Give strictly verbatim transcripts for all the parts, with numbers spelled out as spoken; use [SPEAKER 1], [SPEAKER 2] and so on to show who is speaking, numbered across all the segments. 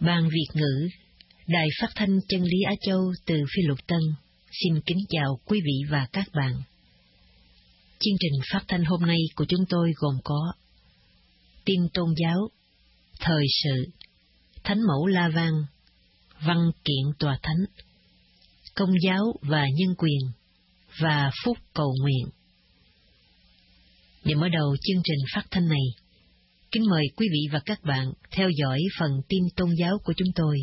[SPEAKER 1] Ban Việt ngữ, Đài Phát thanh Chân lý Á Châu từ Phi Luật Tân xin kính chào quý vị và các bạn. Chương trình phát thanh hôm nay của chúng tôi gồm có tin tôn giáo, thời sự, thánh mẫu La Vang, văn kiện tòa thánh, công giáo và nhân quyền và phúc cầu nguyện. Để mở đầu chương trình phát thanh này, kính mời quý vị và các bạn theo dõi phần tin tôn giáo của chúng tôi.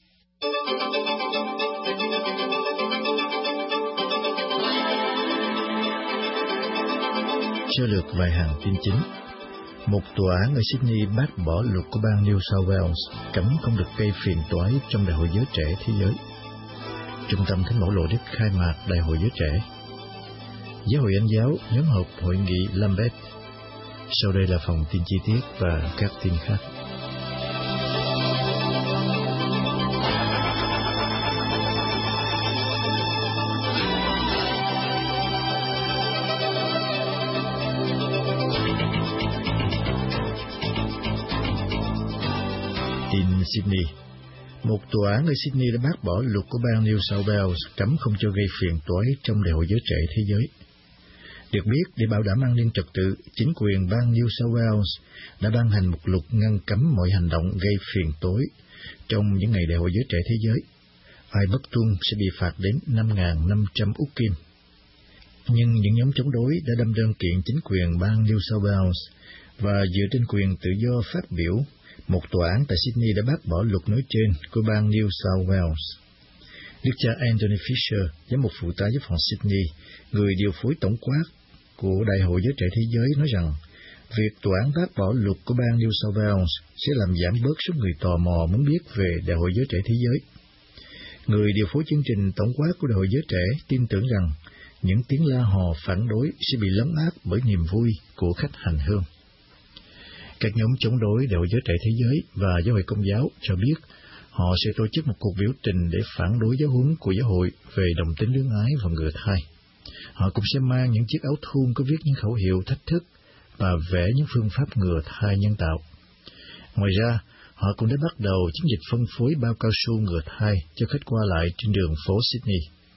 [SPEAKER 2] Sơ lược vài hàng tin chính. Một tòa án ở Sydney bác bỏ luật của bang New South Wales cấm không được gây phiền toái trong Đại hội Giới Trẻ Thế Giới. Trung tâm Thánh Mẫu Lộ Đức khai mạc Đại hội Giới Trẻ. Giáo hội Anh giáo nhóm họp hội nghị Lambeth. Sau đây là phần tin chi tiết và các tin khác. Tin Sydney. Một tòa án ở Sydney đã bác bỏ luật của bang New South Wales cấm không cho gây phiền toái trong Đại hội Giới Trẻ Thế Giới. Được biết, để bảo đảm an ninh trật tự, chính quyền bang New South Wales đã ban hành một luật ngăn cấm mọi hành động gây phiền toái trong những ngày Đại hội Giới Trẻ Thế Giới. Ai bất tuân sẽ bị phạt đến năm nghìn năm trăm úc kim. Nhưng những nhóm chống đối đã đâm đơn kiện chính quyền bang New South Wales và dựa trên quyền tự do phát biểu, một tòa án tại Sydney đã bác bỏ luật nói trên của bang New South Wales. Đức cha Anthony Fisher, giám mục phụ tá giáo phận Sydney, người điều phối tổng quát của Đại hội Giới Trẻ Thế Giới, nói rằng việc tòa án bác bỏ luật của bang New South Wales sẽ làm giảm bớt số người tò mò muốn biết về Đại hội Giới Trẻ Thế Giới. Người điều phối chương trình tổng quát của Đại hội Giới Trẻ tin tưởng rằng những tiếng la hò phản đối sẽ bị lấn át bởi niềm vui của khách hành hương. Các nhóm chống đối Đại hội Giới Trẻ Thế Giới và Giáo hội Công giáo cho biết họ sẽ tổ chức một cuộc biểu tình để phản đối giáo huấn của giáo hội về đồng tính luyến ái và ngựa thai. Họ cũng sẽ mang những chiếc áo thun có viết những khẩu hiệu thách thức và vẽ những phương pháp ngừa thai nhân tạo. Ngoài ra, họ cũng đã bắt đầu chiến dịch phân phối bao cao su ngừa thai cho khách qua lại trên đường phố Sydney.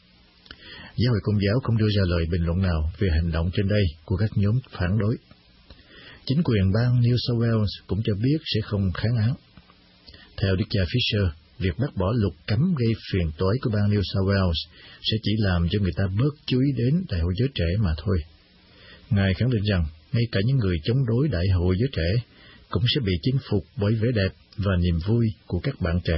[SPEAKER 2] Giáo hội Công giáo không đưa ra lời bình luận nào về hành động trên đây của các nhóm phản đối. Chính quyền bang New South Wales cũng cho biết sẽ không kháng án. Theo Đức cha Fisher, việc bác bỏ luật cấm gây phiền toái của bang New South Wales sẽ chỉ làm cho người ta bớt chú ý đến Đại hội Giới Trẻ mà thôi. Ngài khẳng định rằng ngay cả những người chống đối Đại hội Giới Trẻ cũng sẽ bị chinh phục bởi vẻ đẹp và niềm vui của các bạn trẻ.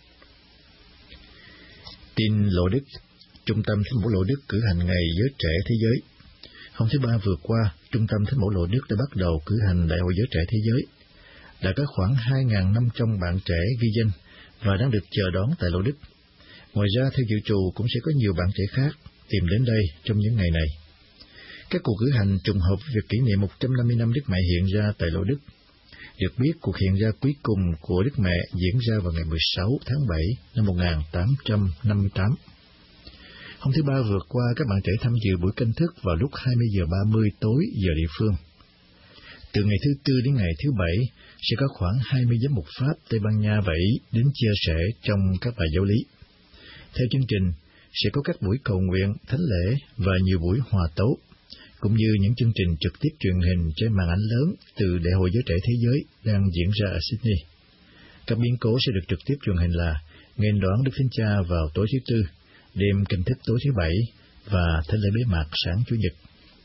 [SPEAKER 2] Tin Lộ Đức. Trung tâm Thánh Mẫu Lộ Đức cử hành Ngày Giới Trẻ Thế Giới. Hôm thứ Ba vừa qua, Trung tâm Thánh Mẫu Lộ Đức đã bắt đầu cử hành Đại hội Giới Trẻ Thế Giới. Đã có khoảng hai nghìn năm trăm bạn trẻ ghi danh và đang được chờ đón tại Lộ Đức. Ngoài ra, theo dự trù cũng sẽ có nhiều bạn trẻ khác tìm đến đây trong những ngày này. Các cuộc cử hành trùng hợp với việc kỷ niệm một trăm năm mươi năm Đức Mẹ hiện ra tại Lộ Đức. Được biết, cuộc hiện ra cuối cùng của Đức Mẹ diễn ra vào ngày mười sáu tháng bảy năm một nghìn tám trăm năm mươi tám. Hôm thứ Ba vừa qua, các bạn trẻ tham dự buổi canh thức vào lúc hai mươi giờ ba mươi tối giờ địa phương. Từ ngày thứ Tư đến ngày thứ Bảy, sẽ có khoảng hai mươi giám mục Pháp, Tây Ban Nha và Ý đến chia sẻ trong các bài giáo lý. Theo chương trình, sẽ có các buổi cầu nguyện, thánh lễ và nhiều buổi hòa tấu, cũng như những chương trình trực tiếp truyền hình trên màn ảnh lớn từ Đại hội Giới Trẻ Thế Giới đang diễn ra ở Sydney. Các biến cố sẽ được trực tiếp truyền hình là nghênh đón Đức Thánh Cha vào tối thứ Tư, đêm canh thức tối thứ Bảy và thánh lễ bế mạc sáng Chủ nhật.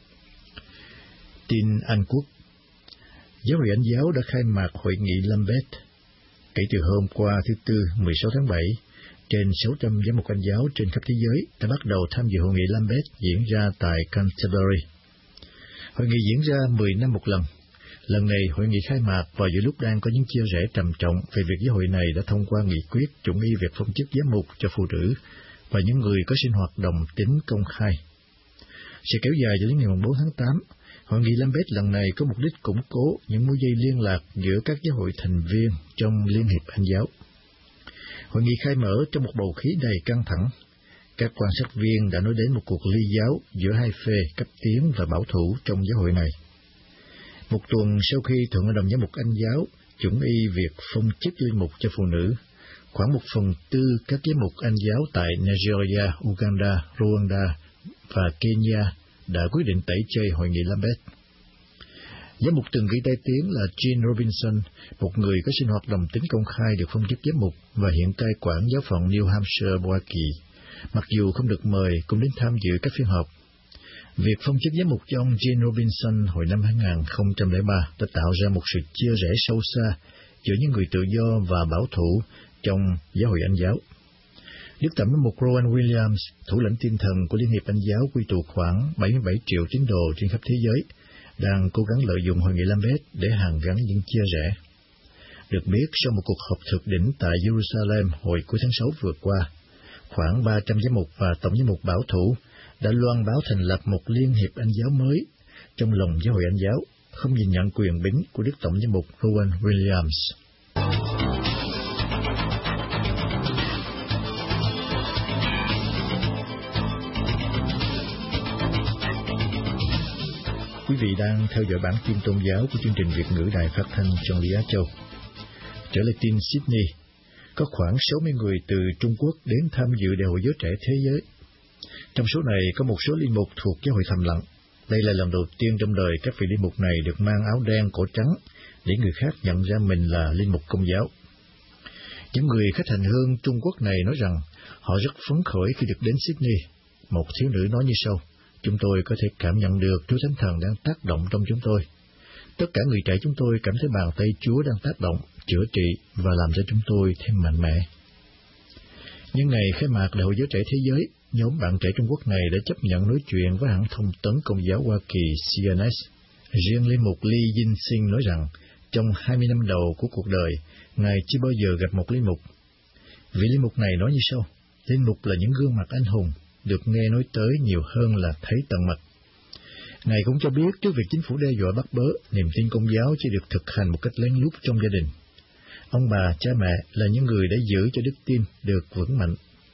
[SPEAKER 2] Tin Anh Quốc. Giáo hội Anh giáo đã khai mạc hội nghị Lambeth. Kể từ hôm qua thứ Tư mười sáu tháng bảy, trên sáu trăm giám mục Anh giáo trên khắp thế giới đã bắt đầu tham dự hội nghị Lambeth diễn ra tại Canterbury. Hội nghị diễn ra mười năm một lần. Lần này, hội nghị khai mạc vào giữa lúc đang có những chia rẽ trầm trọng về việc giáo hội này đã thông qua nghị quyết chuẩn y việc phong chức giám mục cho phụ nữ và những người có sinh hoạt đồng tính công khai. Sẽ kéo dài cho đến ngày bốn tháng tám. Hội nghị Lambeth lần này có mục đích củng cố những mối dây liên lạc giữa các giáo hội thành viên trong Liên hiệp Anh giáo. Hội nghị khai mở trong một bầu khí đầy căng thẳng. Các quan sát viên đã nói đến một cuộc ly giáo giữa hai phe cấp tiến và bảo thủ trong giáo hội này. Một tuần sau khi Thượng hội đồng giám mục Anh giáo chuẩn y việc phong chức linh mục cho phụ nữ, khoảng một phần tư các giám mục Anh giáo tại Nigeria, Uganda, Rwanda và Kenya đã quyết định tẩy chay hội nghị Lambeth. Giám mục từng gây tai tiếng là Gene Robinson, một người có sinh hoạt đồng tính công khai được phong chức giám mục và hiện cai quản giáo phận New Hampshire Hoa Kỳ, mặc dù không được mời cũng đến tham dự các phiên họp. Việc phong chức giám mục cho ông Gene Robinson hồi năm hai nghìn không trăm lẻ ba đã tạo ra một sự chia rẽ sâu xa giữa những người tự do và bảo thủ trong giáo hội Anh giáo. Đức Tẩm giám mục Rowan Williams, thủ lĩnh tinh thần của Liên hiệp Anh giáo quy tụ khoảng bảy mươi bảy triệu tín đồ trên khắp thế giới, đang cố gắng lợi dụng hội nghị Lambeth để hàn gắn những chia rẽ. Được biết, sau một cuộc họp thượng đỉnh tại Jerusalem hồi cuối tháng sáu vừa qua, khoảng ba trăm giám mục và tổng giám mục bảo thủ đã loan báo thành lập một Liên hiệp Anh giáo mới trong lòng giáo hội Anh giáo, không nhìn nhận quyền bính của Đức Tổng giám mục Rowan Williams. Quý vị đang theo dõi bản tin tôn giáo của chương trình Việt ngữ Đài Phát thanh Chân Lý Á Châu. Trở lại tin Sydney, có khoảng sáu mươi người từ Trung Quốc đến tham dự Đại hội Giới Trẻ Thế Giới. Trong số này có một số linh mục thuộc giáo hội thầm lặng. Đây là lần đầu tiên trong đời các vị linh mục này được mang áo đen cổ trắng để người khác nhận ra mình là linh mục Công giáo. Những người khách hành hương Trung Quốc này nói rằng họ rất phấn khởi khi được đến Sydney. Một thiếu nữ nói như sau: "Chúng tôi có thể cảm nhận được Chúa Thánh Thần đang tác động trong chúng tôi. Tất cả người trẻ chúng tôi cảm thấy bàn tay Chúa đang tác động, chữa trị và làm cho chúng tôi thêm mạnh mẽ." Nhân ngày khai mạc Đại hội Giới Trẻ Thế Giới, nhóm bạn trẻ Trung Quốc này đã chấp nhận nói chuyện với hãng thông tấn Công giáo Hoa Kỳ C N S. Riêng linh mục Lee Jin Sing nói rằng trong hai mươi năm đầu của cuộc đời, Ngài chưa bao giờ gặp một linh mục. Vị linh mục này nói như sau: "Linh mục là những gương mặt anh hùng, được nghe nói tới nhiều hơn là thấy tận mặt." Ngài cũng cho biết trước việc chính phủ đe dọa bắt bớ, niềm tin Công giáo chỉ được thực hành một cách lén lút trong gia đình. Ông bà, cha mẹ là những người đã giữ cho đức tin được vững mạnh.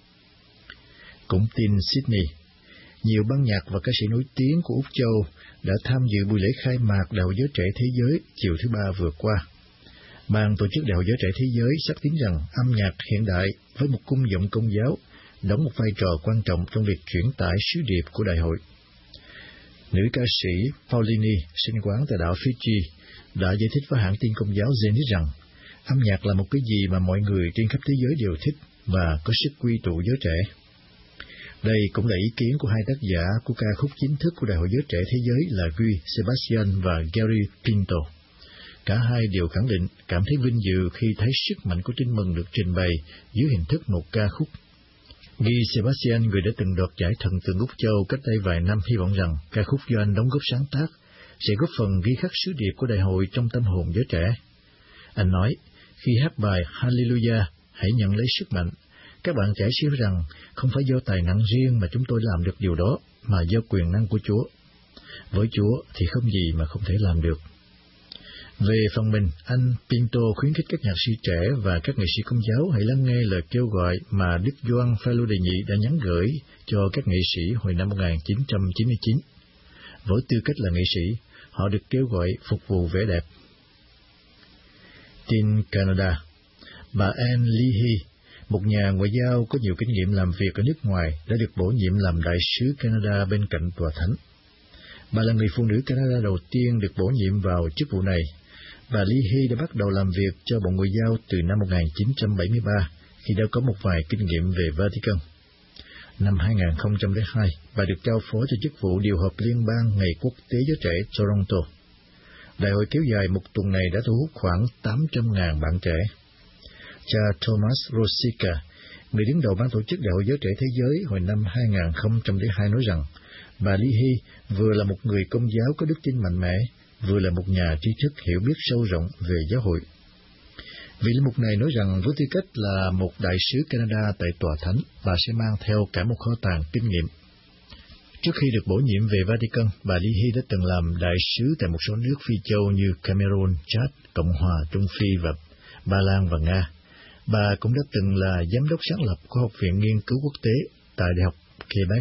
[SPEAKER 2] Cũng tin Sydney, nhiều ban nhạc và ca sĩ nổi tiếng của Úc Châu đã tham dự buổi lễ khai mạc Đại hội Giới Trẻ Thế Giới chiều thứ Ba vừa qua. Ban tổ chức Đại hội Giới Trẻ Thế Giới xác tín rằng âm nhạc hiện đại với một cung giọng Công giáo đóng một vai trò quan trọng trong việc truyền tải sứ điệp của đại hội. Nữ ca sĩ Paulini, sinh quán tại đảo Fiji, đã giải thích với hãng tin Công giáo Zenith rằng âm nhạc là một cái gì mà mọi người trên khắp thế giới đều thích và có sức quy tụ giới trẻ. Đây cũng là ý kiến của hai tác giả của ca khúc chính thức của Đại hội Giới Trẻ Thế Giới là Guy Sebastian và Gary Pinto. Cả hai đều khẳng định cảm thấy vinh dự khi thấy sức mạnh của Tin Mừng được trình bày dưới hình thức một ca khúc. Guy Sebastian, người đã từng đoạt giải Thần tượng Úc Châu cách đây vài năm, hy vọng rằng ca khúc do anh đóng góp sáng tác sẽ góp phần ghi khắc sứ điệp của đại hội trong tâm hồn giới trẻ. Anh nói, khi hát bài Hallelujah, hãy nhận lấy sức mạnh. Các bạn trẻ sẽ hiểu rằng không phải do tài năng riêng mà chúng tôi làm được điều đó, mà do quyền năng của Chúa. Với Chúa thì không gì mà không thể làm được. Về phần mình, anh Pinto khuyến khích các nhạc sĩ trẻ và các nghệ sĩ Công giáo hãy lắng nghe lời kêu gọi mà Đức Gioan Phaolô Đệ Nhị đã nhắn gửi cho các nghệ sĩ hồi năm một nghìn chín trăm chín mươi chín. Với tư cách là nghệ sĩ, họ được kêu gọi phục vụ vẻ đẹp. Tin Canada, bà Anne Leahy, một nhà ngoại giao có nhiều kinh nghiệm làm việc ở nước ngoài, đã được bổ nhiệm làm đại sứ Canada bên cạnh Tòa Thánh. Bà là người phụ nữ Canada đầu tiên được bổ nhiệm vào chức vụ này. Bà Leahy đã bắt đầu làm việc cho Bộ Ngoại giao từ năm một nghìn chín trăm bảy mươi ba, khi đã có một vài kinh nghiệm về Vatican. Năm hai nghìn không trăm lẻ hai, bà được trao phó cho chức vụ điều hợp liên bang Ngày Quốc tế Giới Trẻ Toronto. Đại hội kéo dài một tuần này đã thu hút khoảng tám trăm nghìn bạn trẻ. Cha Thomas Rosica, người đứng đầu ban tổ chức Đại hội Giới Trẻ Thế Giới hồi năm hai nghìn không trăm lẻ hai nói rằng, bà Leahy vừa là một người Công giáo có đức tin mạnh mẽ, vừa là một nhà trí thức hiểu biết sâu rộng về giáo hội. Vị linh mục này nói rằng với tư cách là một đại sứ Canada tại Tòa Thánh, bà sẽ mang theo cả một kho tàng kinh nghiệm. Trước khi được bổ nhiệm về Vatican, bà Leahy đã từng làm đại sứ tại một số nước Phi châu như Cameroon, Chad, Cộng hòa Trung Phi và Ba Lan và Nga. Bà cũng đã từng là giám đốc sáng lập của Học viện Nghiên cứu Quốc tế tại Đại học Quebec.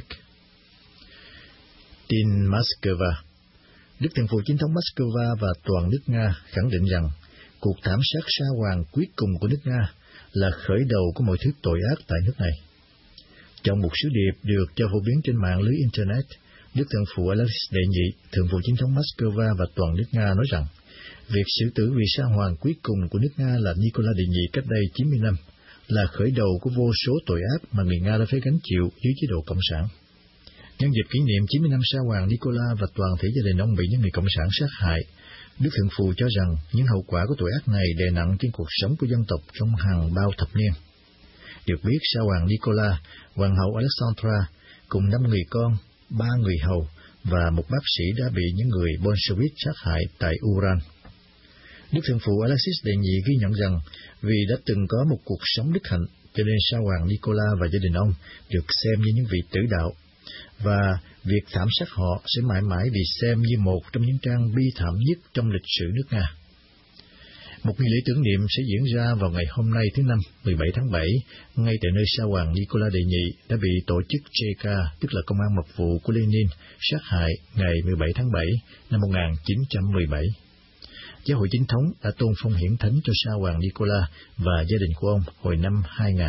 [SPEAKER 2] Tin Moscow, Đức Thần Phụ Chính thống Moscow và toàn nước Nga khẳng định rằng cuộc thảm sát sa hoàng cuối cùng của nước Nga là khởi đầu của mọi thứ tội ác tại nước này. Trong một sứ điệp được cho phổ biến trên mạng lưới Internet, Đức Thần Phụ Alexis Đệ Nhị, Thượng phụ Chính thống Moscow và toàn nước Nga nói rằng, việc xử tử vị sa hoàng cuối cùng của nước Nga là Nicola Đệ Nhị cách đây chín mươi năm, là khởi đầu của vô số tội ác mà người Nga đã phải gánh chịu dưới chế độ Cộng sản. Nhân dịp kỷ niệm chín mươi năm sa hoàng Nicola và toàn thể gia đình ông bị những người Cộng sản sát hại, Đức Thượng Phụ cho rằng những hậu quả của tội ác này đè nặng trên cuộc sống của dân tộc trong hàng bao thập niên. Được biết, sa hoàng Nicola, hoàng hậu Alexandra, cùng năm người con, ba người hầu và một bác sĩ đã bị những người Bolshevik sát hại tại Uran. Đức Thượng Phụ Alexis Đệ Nhị ghi nhận rằng vì đã từng có một cuộc sống đức hạnh, cho nên sa hoàng Nicola và gia đình ông được xem như những vị tử đạo, và việc thảm sát họ sẽ mãi mãi bị xem như một trong những trang bi thảm nhất trong lịch sử nước Nga. Một nghi lễ tưởng niệm sẽ diễn ra vào ngày hôm nay thứ Năm, mười bảy tháng bảy, ngay tại nơi sa hoàng Nicola Đệ Nhị đã bị tổ chức chê ca, tức là công an mật vụ của Lenin, sát hại ngày mười bảy tháng bảy năm một nghìn chín trăm mười bảy. Giáo hội Chính thống đã tôn phong hiển thánh cho sa hoàng Nicola và gia đình của ông hồi năm hai nghìn.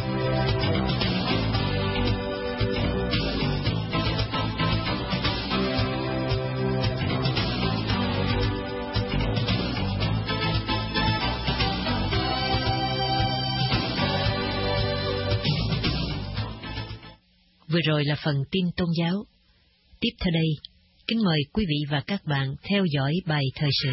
[SPEAKER 1] Vừa rồi là phần tin tôn giáo. Tiếp theo đây, kính mời quý vị và các bạn theo dõi bài thời sự.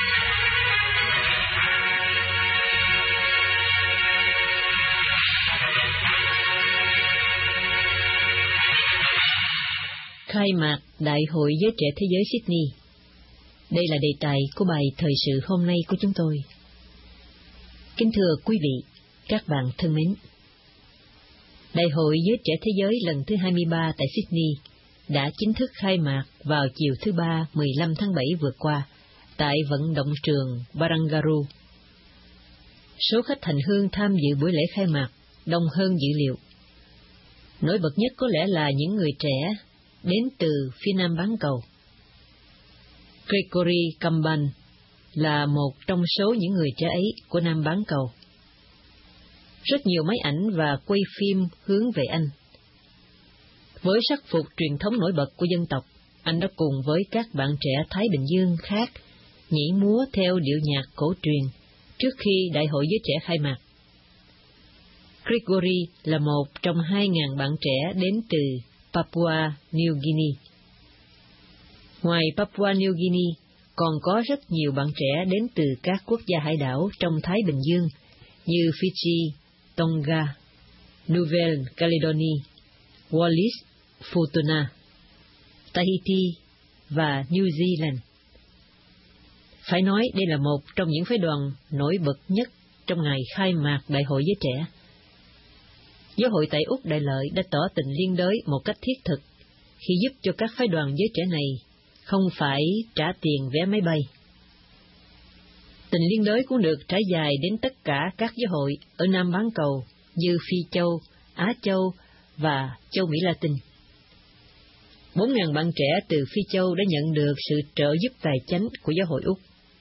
[SPEAKER 1] Khai mạc Đại hội Giới Trẻ Thế giới Sydney. Đây là đề tài của bài thời sự hôm nay của chúng tôi. Kính thưa quý vị, các bạn thân mến, Đại hội Giới Trẻ Thế giới lần thứ hai mươi ba tại Sydney đã chính thức khai mạc vào chiều thứ Ba mười lăm tháng bảy vừa qua tại vận động trường Barangaroo. Số khách hành hương tham dự buổi lễ khai mạc đông hơn dự liệu. Nổi bật nhất có lẽ là những người trẻ đến từ phía nam bán cầu. Gregory Kamban là một trong số những người trẻ ấy của nam bán cầu. Rất nhiều máy ảnh và quay phim hướng về anh. Với sắc phục truyền thống nổi bật của dân tộc, anh đã cùng với các bạn trẻ Thái Bình Dương khác nhảy múa theo điệu nhạc cổ truyền trước khi Đại hội Giới Trẻ khai mạc. Gregory là một trong hai nghìn bạn trẻ đến từ Papua New Guinea. Ngoài Papua New Guinea, còn có rất nhiều bạn trẻ đến từ các quốc gia hải đảo trong Thái Bình Dương như Fiji, Tonga, Nouvelle Caledonie, Wallis, Futuna, Tahiti và New Zealand. Phải nói đây là một trong những phái đoàn nổi bật nhất trong ngày khai mạc Đại hội Giới Trẻ. Giáo hội tại Úc Đại Lợi đã tỏ tình liên đới một cách thiết thực khi giúp cho các phái đoàn giới trẻ này không phải trả tiền vé máy bay. Tình liên đới cũng được trải dài đến tất cả các giáo hội ở Nam bán cầu như Phi Châu, Á Châu và Châu Mỹ Latin. Bốn nghìn bạn trẻ từ Phi Châu đã nhận được sự trợ giúp tài chánh của giáo hội Úc.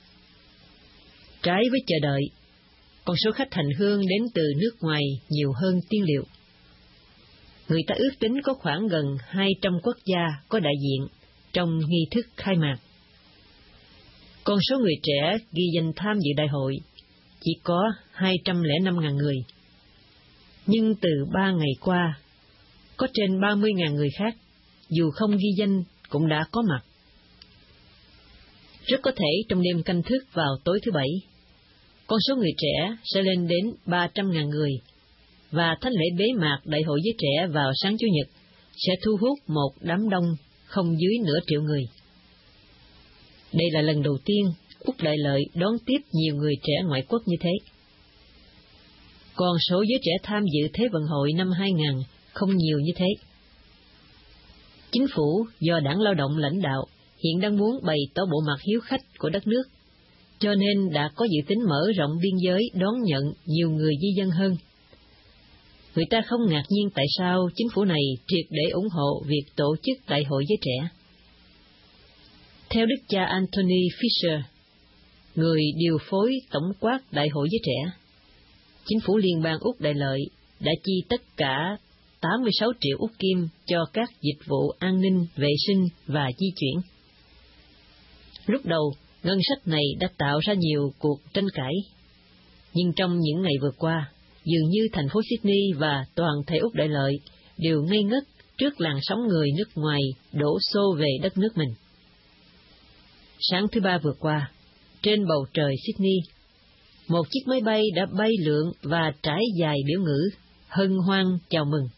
[SPEAKER 1] Trái với chờ đợi, con số khách hành hương đến từ nước ngoài nhiều hơn tiên liệu. Người ta ước tính có khoảng gần hai trăm quốc gia có đại diện trong nghi thức khai mạc. Con số người trẻ ghi danh tham dự đại hội chỉ có hai trăm lẻ năm nghìn người. Nhưng từ ba ngày qua, có trên ba mươi nghìn người khác, dù không ghi danh cũng đã có mặt. Rất có thể trong đêm canh thức vào tối thứ Bảy, con số người trẻ sẽ lên đến ba trăm nghìn người, và thánh lễ bế mạc Đại hội Giới Trẻ vào sáng Chủ nhật sẽ thu hút một đám đông không dưới nửa triệu người. Đây là lần đầu tiên Úc Đại Lợi đón tiếp nhiều người trẻ ngoại quốc như thế. Con số giới trẻ tham dự Thế vận hội năm hai nghìn không nhiều như thế. Chính phủ do Đảng Lao động lãnh đạo hiện đang muốn bày tỏ bộ mặt hiếu khách của đất nước, cho nên đã có dự tính mở rộng biên giới đón nhận nhiều người di dân hơn. Người ta không ngạc nhiên tại sao chính phủ này triệt để ủng hộ việc tổ chức Đại hội Giới Trẻ. Theo đức cha Anthony Fisher, người điều phối tổng quát Đại hội Giới Trẻ, chính phủ liên bang Úc Đại Lợi đã chi tất cả tám mươi sáu triệu Úc Kim cho các dịch vụ an ninh, vệ sinh và di chuyển. Lúc đầu, ngân sách này đã tạo ra nhiều cuộc tranh cãi, nhưng trong những ngày vừa qua, dường như thành phố Sydney và toàn thể Úc Đại Lợi đều ngây ngất trước làn sóng người nước ngoài đổ xô về đất nước mình. Sáng thứ Ba vừa qua, trên bầu trời Sydney, một chiếc máy bay đã bay lượn và trải dài biểu ngữ hân hoan chào mừng.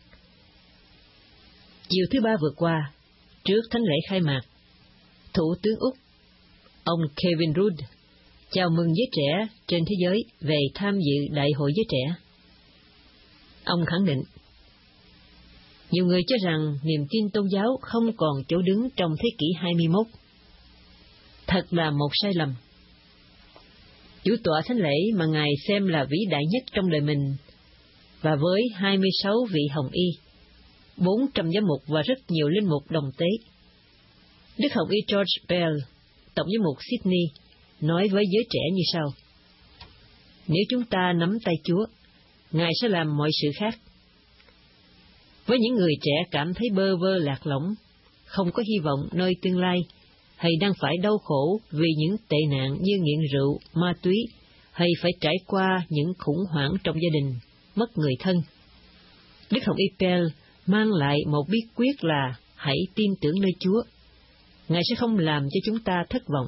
[SPEAKER 1] Chiều thứ Ba vừa qua, trước thánh lễ khai mạc, Thủ tướng Úc, ông Kevin Rudd, chào mừng giới trẻ trên thế giới về tham dự Đại hội Giới Trẻ. Ông khẳng định, nhiều người cho rằng niềm tin tôn giáo không còn chỗ đứng trong thế kỷ hai mươi mốt. Thật là một sai lầm. Chủ tọa thánh lễ mà Ngài xem là vĩ đại nhất trong đời mình, và với hai mươi sáu vị hồng y, bốn trăm giám mục và rất nhiều linh mục đồng tế, Đức Hồng y George Bell, Tổng giám mục Sydney, nói với giới trẻ như sau: nếu chúng ta nắm tay Chúa, Ngài sẽ làm mọi sự khác. Với những người trẻ cảm thấy bơ vơ lạc lõng, không có hy vọng nơi tương lai, hay đang phải đau khổ vì những tệ nạn như nghiện rượu, ma túy, hay phải trải qua những khủng hoảng trong gia đình, mất người thân, Đức Hồng y Bell mang lại một bí quyết là hãy tin tưởng nơi Chúa. Ngài sẽ không làm cho chúng ta thất vọng.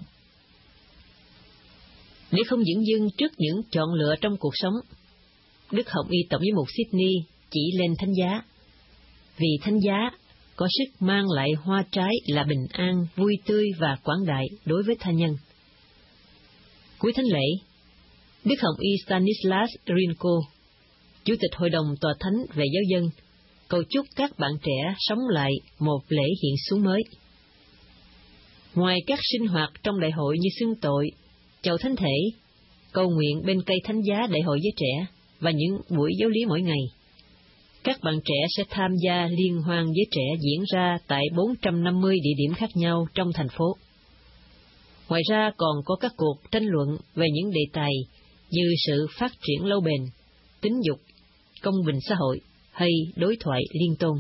[SPEAKER 1] Để không dửng dưng trước những chọn lựa trong cuộc sống, Đức Hồng y Tổng giám mục Sydney chỉ lên thánh giá, vì thánh giá có sức mang lại hoa trái là bình an, vui tươi và quảng đại đối với tha nhân. Cuối thánh lễ, Đức Hồng y Stanislas Rinko, Chủ tịch Hội đồng Tòa Thánh về Giáo dân, cầu chúc các bạn trẻ sống lại một lễ hiện xuống mới. Ngoài các sinh hoạt trong đại hội như xưng tội, chầu thánh thể, cầu nguyện bên cây thánh giá đại hội giới trẻ và những buổi giáo lý mỗi ngày, các bạn trẻ sẽ tham gia liên hoan giới trẻ diễn ra tại bốn trăm năm mươi địa điểm khác nhau trong thành phố. Ngoài ra còn có các cuộc tranh luận về những đề tài như sự phát triển lâu bền, tính dục, công bình xã hội hay đối thoại liên tôn.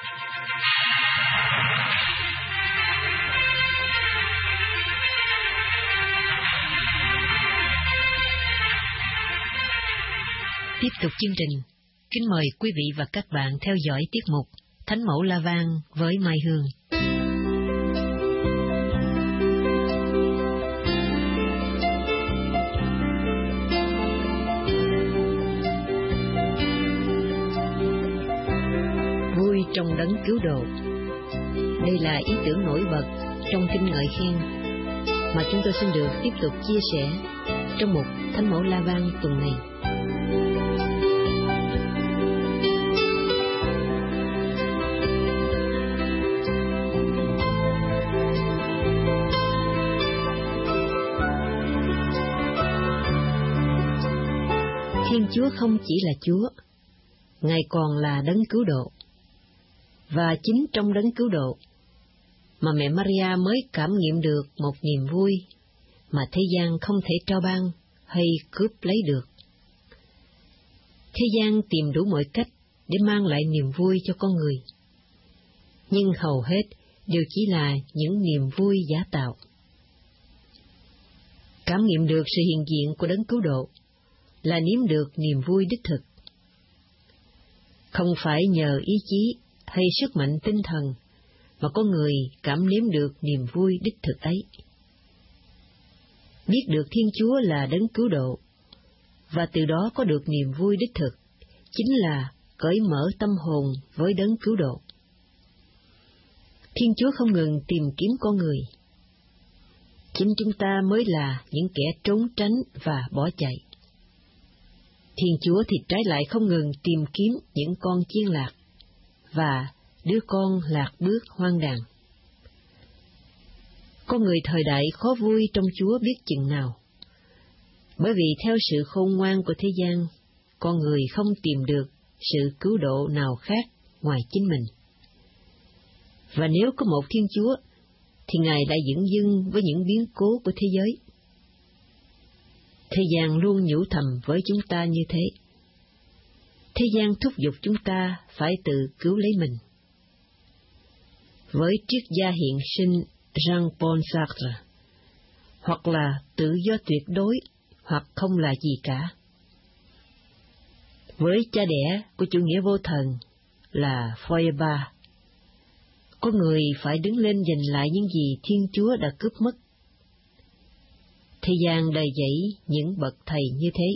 [SPEAKER 1] Tiếp tục chương trình, kính mời quý vị và các bạn theo dõi tiết mục Thánh mẫu La Vang với Mai Hương. Vui trong đấng cứu độ. Đây là ý tưởng nổi bật trong kinh ngợi khen mà chúng tôi xin được tiếp tục chia sẻ trong mục Thánh mẫu La Vang tuần này. Thiên Chúa không chỉ là Chúa, Ngài còn là đấng cứu độ. Và chính trong đấng cứu độ mà mẹ Maria mới cảm nghiệm được một niềm vui mà thế gian không thể trao ban hay cướp lấy được. Thế gian tìm đủ mọi cách để mang lại niềm vui cho con người, nhưng hầu hết đều chỉ là những niềm vui giả tạo. Cảm nghiệm được sự hiện diện của đấng cứu độ là nếm được niềm vui đích thực. Không phải nhờ ý chí hay sức mạnh tinh thần mà con người cảm nếm được niềm vui đích thực ấy. Biết được Thiên Chúa là đấng cứu độ, và từ đó có được niềm vui đích thực, chính là cởi mở tâm hồn với đấng cứu độ. Thiên Chúa không ngừng tìm kiếm con người. Chính chúng ta mới là những kẻ trốn tránh và bỏ chạy. Thiên Chúa thì trái lại không ngừng tìm kiếm những con chiên lạc và đứa con lạc bước hoang đàn. Con người thời đại khó vui trong Chúa biết chừng nào, bởi vì theo sự khôn ngoan của thế gian, con người không tìm được sự cứu độ nào khác ngoài chính mình. Và nếu có một Thiên Chúa, thì Ngài đã dửng dưng với những biến cố của thế giới. Thế gian luôn nhủ thầm với chúng ta như thế, Thế gian thúc giục chúng ta phải tự cứu lấy mình. Với triết gia hiện sinh Jean-Paul Sartre, hoặc là tự do tuyệt đối, hoặc không là gì cả. Với cha đẻ của chủ nghĩa vô thần là Feuerbach, có người phải đứng lên giành lại những gì Thiên Chúa đã cướp mất. Thế gian đầy dẫy những bậc thầy như thế.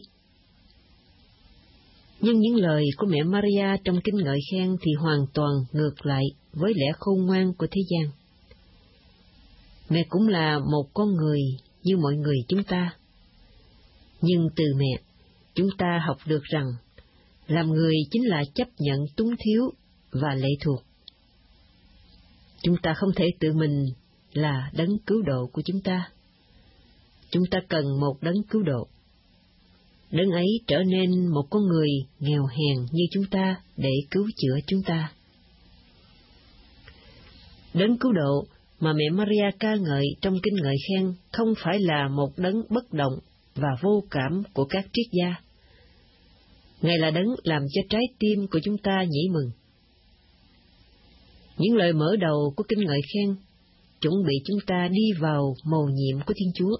[SPEAKER 1] Nhưng những lời của mẹ Maria trong kinh ngợi khen thì hoàn toàn ngược lại với lẽ khôn ngoan của thế gian. Mẹ cũng là một con người như mọi người chúng ta. Nhưng từ mẹ, chúng ta học được rằng làm người chính là chấp nhận túng thiếu và lệ thuộc. Chúng ta không thể tự mình là đấng cứu độ của chúng ta. Chúng ta cần một đấng cứu độ. Đấng ấy trở nên một con người nghèo hèn như chúng ta để cứu chữa chúng ta. Đấng cứu độ mà mẹ Maria ca ngợi trong kinh ngợi khen không phải là một đấng bất động và vô cảm của các triết gia. Ngài là đấng làm cho trái tim của chúng ta nhảy mừng. Những lời mở đầu của kinh ngợi khen chuẩn bị chúng ta đi vào mầu nhiệm của Thiên Chúa.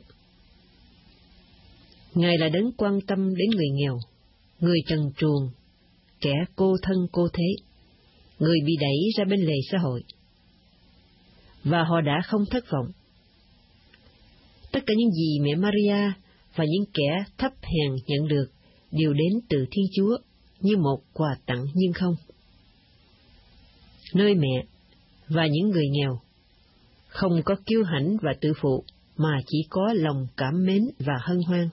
[SPEAKER 1] Ngài là đấng quan tâm đến người nghèo, người trần truồng, kẻ cô thân cô thế, người bị đẩy ra bên lề xã hội. Và họ đã không thất vọng. Tất cả những gì mẹ Maria và những kẻ thấp hèn nhận được đều đến từ Thiên Chúa như một quà tặng nhưng không. Nơi mẹ và những người nghèo không có kiêu hãnh và tự phụ, mà chỉ có lòng cảm mến và hân hoan.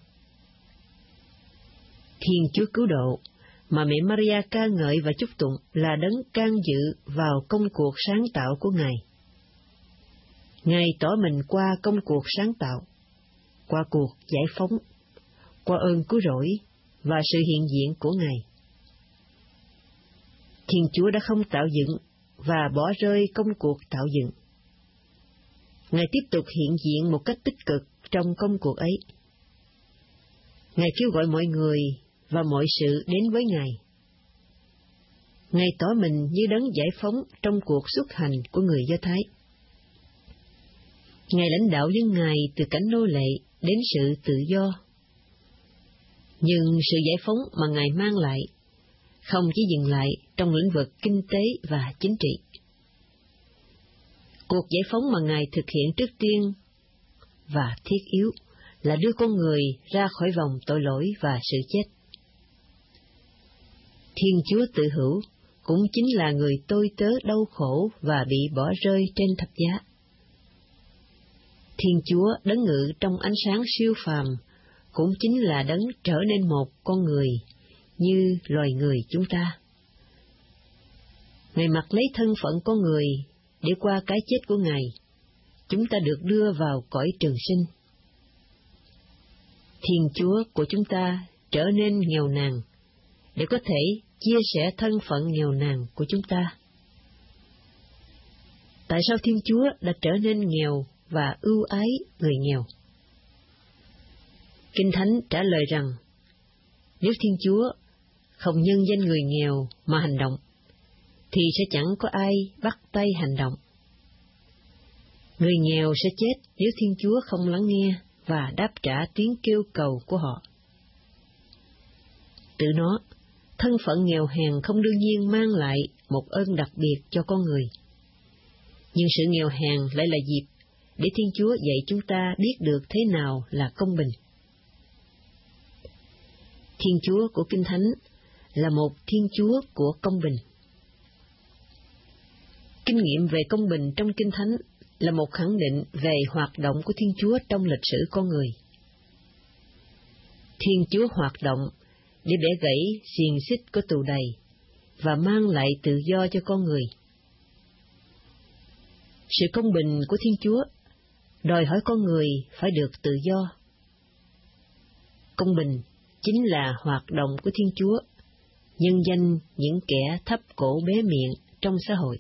[SPEAKER 1] Thiên Chúa cứu độ mà mẹ Maria ca ngợi và chúc tụng là đấng can dự vào công cuộc sáng tạo của Ngài. Ngài tỏ mình qua công cuộc sáng tạo, qua cuộc giải phóng, qua ơn cứu rỗi và sự hiện diện của Ngài. Thiên Chúa đã không tạo dựng và bỏ rơi công cuộc tạo dựng. Ngài tiếp tục hiện diện một cách tích cực trong công cuộc ấy. Ngài kêu gọi mọi người và mọi sự đến với Ngài. Ngài tỏ mình như đấng giải phóng trong cuộc xuất hành của người Do Thái. Ngài lãnh đạo dân Ngài từ cảnh nô lệ đến sự tự do. Nhưng sự giải phóng mà Ngài mang lại không chỉ dừng lại trong lĩnh vực kinh tế và chính trị. Cuộc giải phóng mà Ngài thực hiện trước tiên và thiết yếu là đưa con người ra khỏi vòng tội lỗi và sự chết. Thiên Chúa tự hữu cũng chính là người tôi tớ đau khổ và bị bỏ rơi trên thập giá. Thiên Chúa đấng ngự trong ánh sáng siêu phàm cũng chính là đấng trở nên một con người như loài người chúng ta. Ngài mặc lấy thân phận con người để qua cái chết của Ngài, chúng ta được đưa vào cõi trường sinh. Thiên Chúa của chúng ta trở nên nghèo nàn để có thể chia sẻ thân phận nghèo nàn của chúng ta. Tại sao Thiên Chúa đã trở nên nghèo và ưu ái người nghèo? Kinh Thánh trả lời rằng, nếu Thiên Chúa không nhân danh người nghèo mà hành động, thì sẽ chẳng có ai bắt tay hành động. Người nghèo sẽ chết nếu Thiên Chúa không lắng nghe và đáp trả tiếng kêu cầu của họ. Tự nó, thân phận nghèo hèn không đương nhiên mang lại một ơn đặc biệt cho con người. Nhưng sự nghèo hèn lại là dịp để Thiên Chúa dạy chúng ta biết được thế nào là công bình. Thiên Chúa của Kinh Thánh là một Thiên Chúa của công bình. Kinh nghiệm về công bình trong Kinh Thánh là một khẳng định về hoạt động của Thiên Chúa trong lịch sử con người. Thiên Chúa hoạt động để bẻ gãy xiềng xích của tù đày và mang lại tự do cho con người. Sự công bình của Thiên Chúa đòi hỏi con người phải được tự do. Công bình chính là hoạt động của Thiên Chúa, nhân danh những kẻ thấp cổ bé miệng trong xã hội.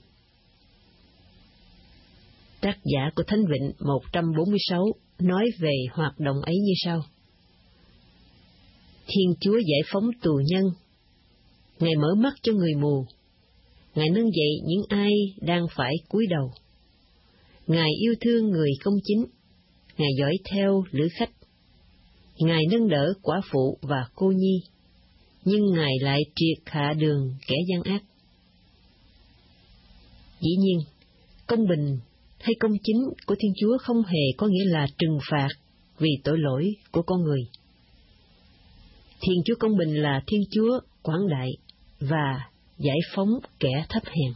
[SPEAKER 1] Tác giả của Thánh Vịnh một trăm bốn mươi sáu nói về hoạt động ấy như sau. Thiên Chúa giải phóng tù nhân, Ngài mở mắt cho người mù. Ngài nâng dậy những ai đang phải cúi đầu. Ngài yêu thương người công chính. Ngài dõi theo lữ khách. Ngài nâng đỡ quả phụ và cô nhi, nhưng Ngài lại triệt hạ đường kẻ gian ác. Dĩ nhiên, công bình hay công chính của Thiên Chúa không hề có nghĩa là trừng phạt vì tội lỗi của con người. Thiên Chúa công bình là Thiên Chúa quảng đại và giải phóng kẻ thấp hèn.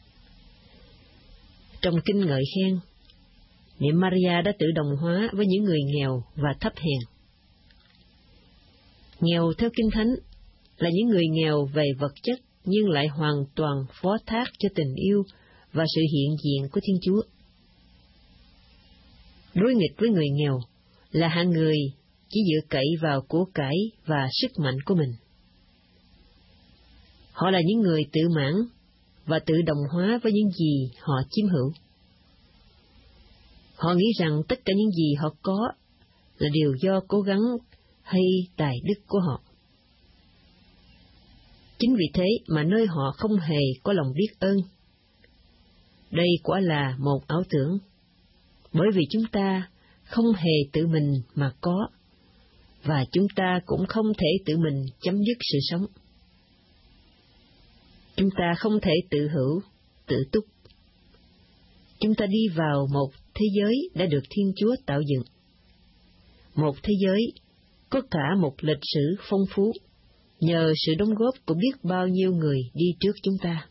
[SPEAKER 1] Trong kinh ngợi khen, mẹ Maria đã tự đồng hóa với những người nghèo và thấp hèn. Nghèo theo Kinh Thánh là những người nghèo về vật chất nhưng lại hoàn toàn phó thác cho tình yêu và sự hiện diện của Thiên Chúa. Đối nghịch với người nghèo là hạng người chỉ dựa cậy vào của cải và sức mạnh của mình. Họ là những người tự mãn và tự đồng hóa với những gì họ chiếm hữu. Họ nghĩ rằng tất cả những gì họ có là điều do cố gắng hay tài đức của họ. Chính vì thế mà nơi họ không hề có lòng biết ơn. Đây quả là một ảo tưởng, bởi vì chúng ta không hề tự mình mà có, và chúng ta cũng không thể tự mình chấm dứt sự sống. Chúng ta không thể tự hữu, tự túc. Chúng ta đi vào một thế giới đã được Thiên Chúa tạo dựng. Một thế giới có cả một lịch sử phong phú, nhờ sự đóng góp của biết bao nhiêu người đi trước chúng ta.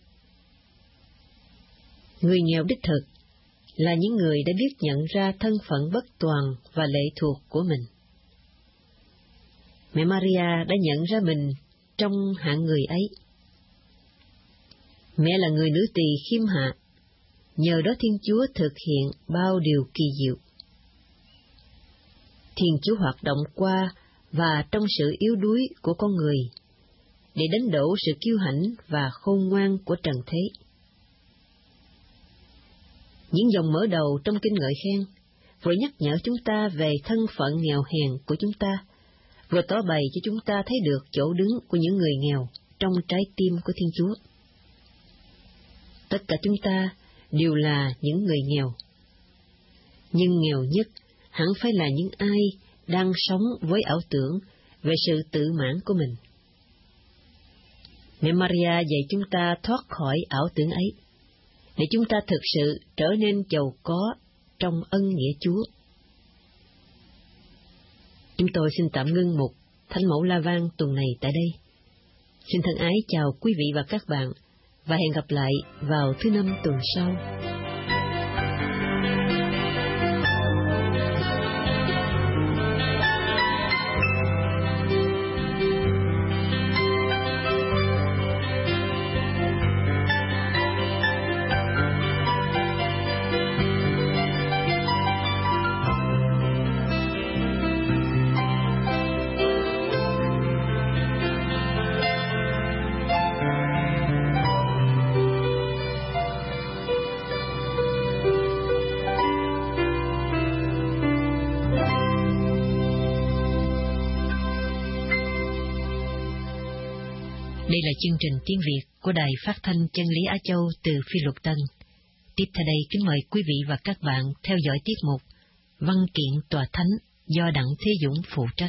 [SPEAKER 1] Người nghèo đích thực là những người đã biết nhận ra thân phận bất toàn và lệ thuộc của mình. Mẹ Maria đã nhận ra mình trong hạng người ấy. Mẹ là người nữ tỳ khiêm hạ, nhờ đó Thiên Chúa thực hiện bao điều kỳ diệu. Thiên Chúa hoạt động qua và trong sự yếu đuối của con người, để đánh đổ sự kiêu hãnh và khôn ngoan của trần thế. Những dòng mở đầu trong kinh ngợi khen vừa nhắc nhở chúng ta về thân phận nghèo hèn của chúng ta, vừa tỏ bày cho chúng ta thấy được chỗ đứng của những người nghèo trong trái tim của Thiên Chúa. Tất cả chúng ta đều là những người nghèo, nhưng nghèo nhất hẳn phải là những ai đang sống với ảo tưởng về sự tự mãn của mình. Mẹ Maria dạy chúng ta thoát khỏi ảo tưởng ấy, để chúng ta thực sự trở nên giàu có trong ân nghĩa Chúa. Chúng tôi xin tạm ngưng mục Thánh Mẫu La Vang tuần này tại đây. Xin thân ái chào quý vị và các bạn, và hẹn gặp lại vào thứ năm tuần sau. Đây là chương trình tiếng Việt của Đài Phát thanh Chân lý Á Châu từ Phi Luật Tân. Tiếp theo đây kính mời quý vị và các bạn theo dõi tiết mục Văn kiện Tòa Thánh do Đặng Thế Dũng phụ trách.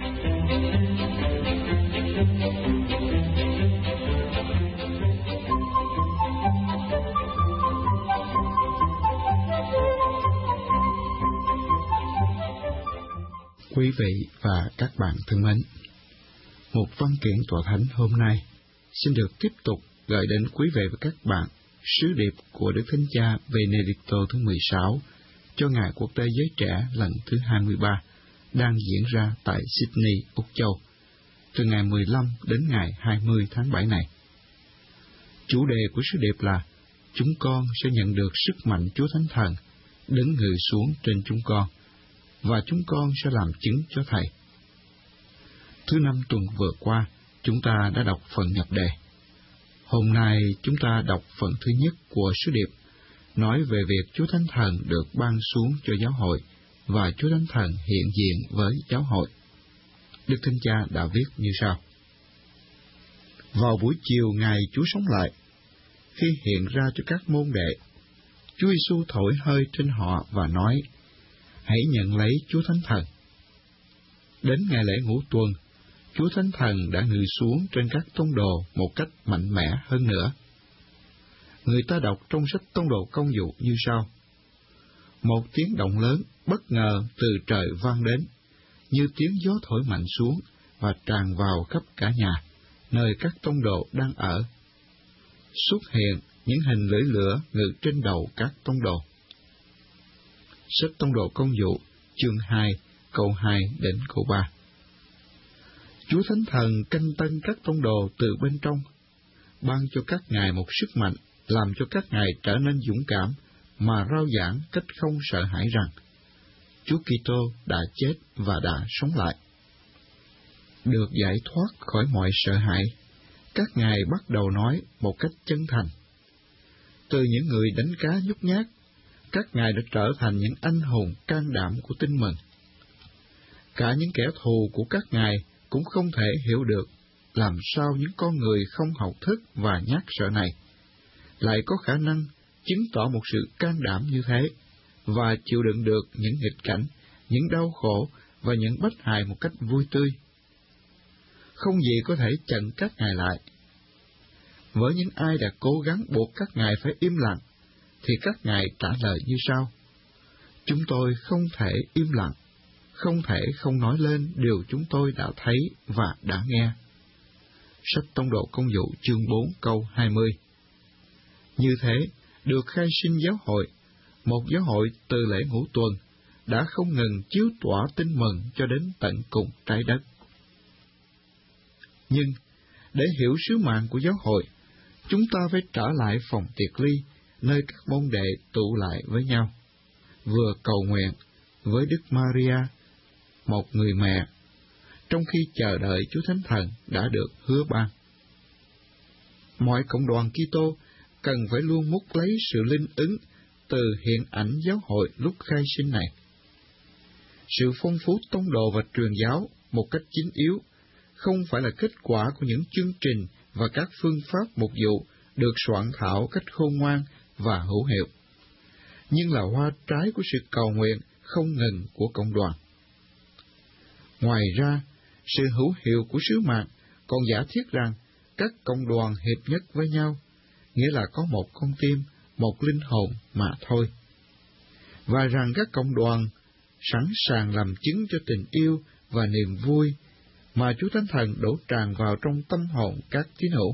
[SPEAKER 3] Quý vị và các bạn thân mến, một văn kiện Tòa Thánh hôm nay xin được tiếp tục gửi đến quý vị và các bạn sứ điệp của Đức Thánh Cha Benedicto thứ mười sáu cho Ngày Quốc tế Giới Trẻ lần thứ hai mươi ba đang diễn ra tại Sydney, Úc Châu, từ ngày mười lăm đến ngày hai mươi tháng bảy này. Chủ đề của sứ điệp là Chúng con sẽ nhận được sức mạnh Chúa Thánh Thần đứng ngự xuống trên chúng con, và chúng con sẽ làm chứng cho Thầy. Thứ năm tuần vừa qua, chúng ta đã đọc phần nhập đề. Hôm nay chúng ta đọc phần thứ nhất của sứ điệp, nói về việc Chúa Thánh Thần được ban xuống cho giáo hội và Chúa Thánh Thần hiện diện với giáo hội. Đức Thánh Cha đã viết như sau: Vào buổi chiều ngày Chúa sống lại, khi hiện ra cho các môn đệ, Chúa Giêsu thổi hơi trên họ và nói: Hãy nhận lấy Chúa Thánh Thần. Đến ngày lễ Ngũ Tuần, Chúa Thánh Thần đã ngự xuống trên các tông đồ một cách mạnh mẽ hơn nữa. Người ta đọc trong sách Tông đồ Công vụ như sau: Một tiếng động lớn bất ngờ từ trời vang đến, như tiếng gió thổi mạnh xuống và tràn vào khắp cả nhà, nơi các tông đồ đang ở. Xuất hiện những hình lưỡi lửa ngự trên đầu các tông đồ. Sách Tông đồ Công vụ, chương hai, câu hai đến câu ba. Chúa Thánh Thần canh tân các tông đồ từ bên trong, ban cho các ngài một sức mạnh, làm cho các ngài trở nên dũng cảm, mà rao giảng cách không sợ hãi rằng Chúa Kitô đã chết và đã sống lại. Được giải thoát khỏi mọi sợ hãi, các ngài bắt đầu nói một cách chân thành. Từ những người đánh cá nhút nhát, các ngài đã trở thành những anh hùng can đảm của tin mừng. Cả những kẻ thù của các ngài cũng không thể hiểu được làm sao những con người không học thức và nhát sợ này lại có khả năng chứng tỏ một sự can đảm như thế, và chịu đựng được những nghịch cảnh, những đau khổ và những bất hại một cách vui tươi. Không gì có thể chặn các ngài lại. Với những ai đã cố gắng buộc các ngài phải im lặng, thì các ngài trả lời như sau: Chúng tôi không thể im lặng, không thể không nói lên điều chúng tôi đã thấy và đã nghe. Sách Tông đồ Công vụ chương bốn câu hai mươi. Như thế, được khai sinh giáo hội, một giáo hội từ lễ Ngũ Tuần, đã không ngừng chiếu tỏa tin mừng cho đến tận cùng trái đất. Nhưng, để hiểu sứ mạng của giáo hội, chúng ta phải trở lại phòng tiệc ly, nơi các môn đệ tụ lại với nhau, vừa cầu nguyện với Đức Maria, một người mẹ, trong khi chờ đợi Chúa Thánh Thần đã được hứa ban. Mọi cộng đoàn Kitô cần phải luôn múc lấy sự linh ứng từ hiện ảnh giáo hội lúc khai sinh này. Sự phong phú tông đồ và truyền giáo một cách chính yếu không phải là kết quả của những chương trình và các phương pháp mục vụ được soạn thảo cách khôn ngoan và hữu hiệu, nhưng là hoa trái của sự cầu nguyện không ngừng của cộng đoàn. Ngoài ra, sự hữu hiệu của sứ mạng còn giả thiết rằng các cộng đoàn hiệp nhất với nhau, nghĩa là có một con tim, một linh hồn mà thôi, và rằng các cộng đoàn sẵn sàng làm chứng cho tình yêu và niềm vui mà Chúa Thánh Thần đổ tràn vào trong tâm hồn các tín hữu.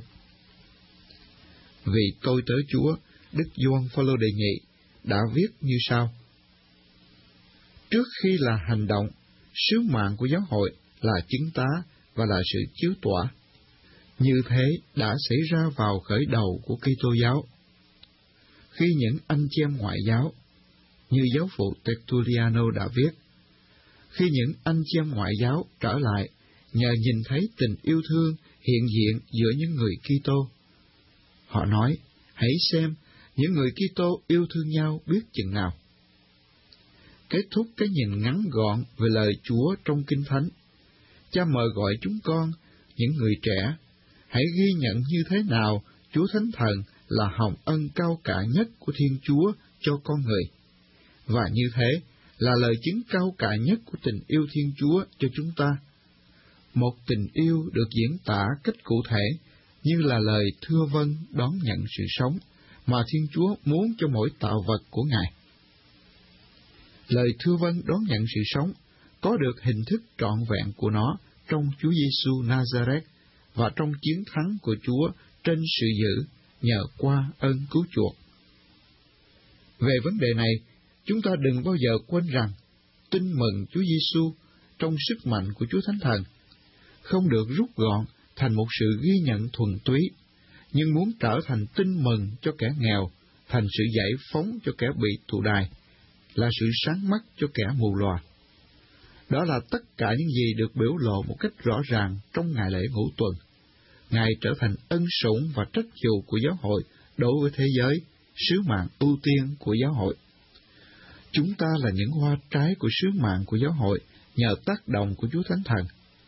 [SPEAKER 3] Vì tôi tớ Chúa, Đức Gioan Phaolô đệ nhị đã viết như sau: Trước khi là hành động, sứ mạng của giáo hội là chứng tá và là sự chiếu tỏa. Như thế đã xảy ra vào khởi đầu của Kitô giáo. Khi những anh chị em ngoại giáo, như giáo phụ Tertulliano đã viết, khi những anh chị em ngoại giáo trở lại nhờ nhìn thấy tình yêu thương hiện diện giữa những người Kitô, họ nói: hãy xem những người Kitô yêu thương nhau biết chừng nào. Kết thúc cái nhìn ngắn gọn về lời Chúa trong Kinh Thánh, Cha mời gọi chúng con, những người trẻ, hãy ghi nhận như thế nào Chúa Thánh Thần là hồng ân cao cả nhất của Thiên Chúa cho con người, và như thế là lời chứng cao cả nhất của tình yêu Thiên Chúa cho chúng ta. Một tình yêu được diễn tả cách cụ thể như là lời thưa vâng đón nhận sự sống mà Thiên Chúa muốn cho mỗi tạo vật của Ngài. Lời thưa vâng đón nhận sự sống có được hình thức trọn vẹn của nó trong Chúa Giêsu Nazareth và trong chiến thắng của Chúa trên sự dữ nhờ qua ơn cứu chuộc. Về vấn đề này, chúng ta đừng bao giờ quên rằng tin mừng Chúa Giêsu trong sức mạnh của Chúa Thánh Thần không được rút gọn thành một sự ghi nhận thuần túy, nhưng muốn trở thành tin mừng cho kẻ nghèo, thành sự giải phóng cho kẻ bị tù đày, là sự sáng mắt cho kẻ mù lòa. Đó là tất cả những gì được biểu lộ một cách rõ ràng trong ngày lễ Ngũ Tuần. Ngài trở thành ân sủng và trách vụ của giáo hội đối với thế giới, sứ mạng ưu tiên của giáo hội. Chúng ta là những hoa trái của sứ mạng của giáo hội nhờ tác động của Chúa Thánh Thần.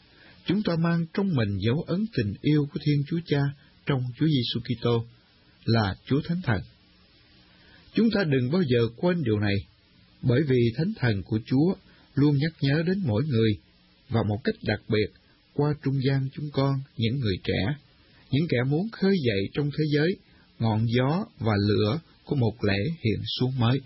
[SPEAKER 3] Chúng ta mang trong mình dấu ấn tình yêu của Thiên Chúa Cha trong Chúa Giêsu Kitô là Chúa Thánh Thần. Chúng ta đừng bao giờ quên điều này, bởi vì Thánh Thần của Chúa luôn nhắc nhớ đến mỗi người và một cách đặc biệt qua trung gian chúng con, những người trẻ, những kẻ muốn khơi dậy trong thế giới ngọn gió và lửa của một lễ hiện xuống mới.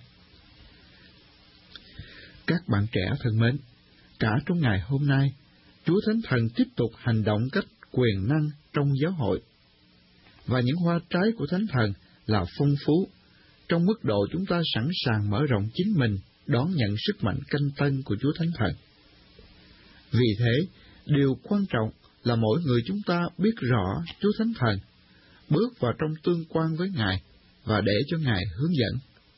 [SPEAKER 3] Các bạn trẻ thân mến, cả trong ngày hôm nay, Chúa Thánh Thần tiếp tục hành động cách quyền năng trong giáo hội. Và những hoa trái của Thánh Thần là phong phú, trong mức độ chúng ta sẵn sàng mở rộng chính mình đón nhận sức mạnh canh tân của Chúa Thánh Thần. Vì thế, điều quan trọng là mỗi người chúng ta biết rõ Chúa Thánh Thần, bước vào trong tương quan với Ngài và để cho Ngài hướng dẫn.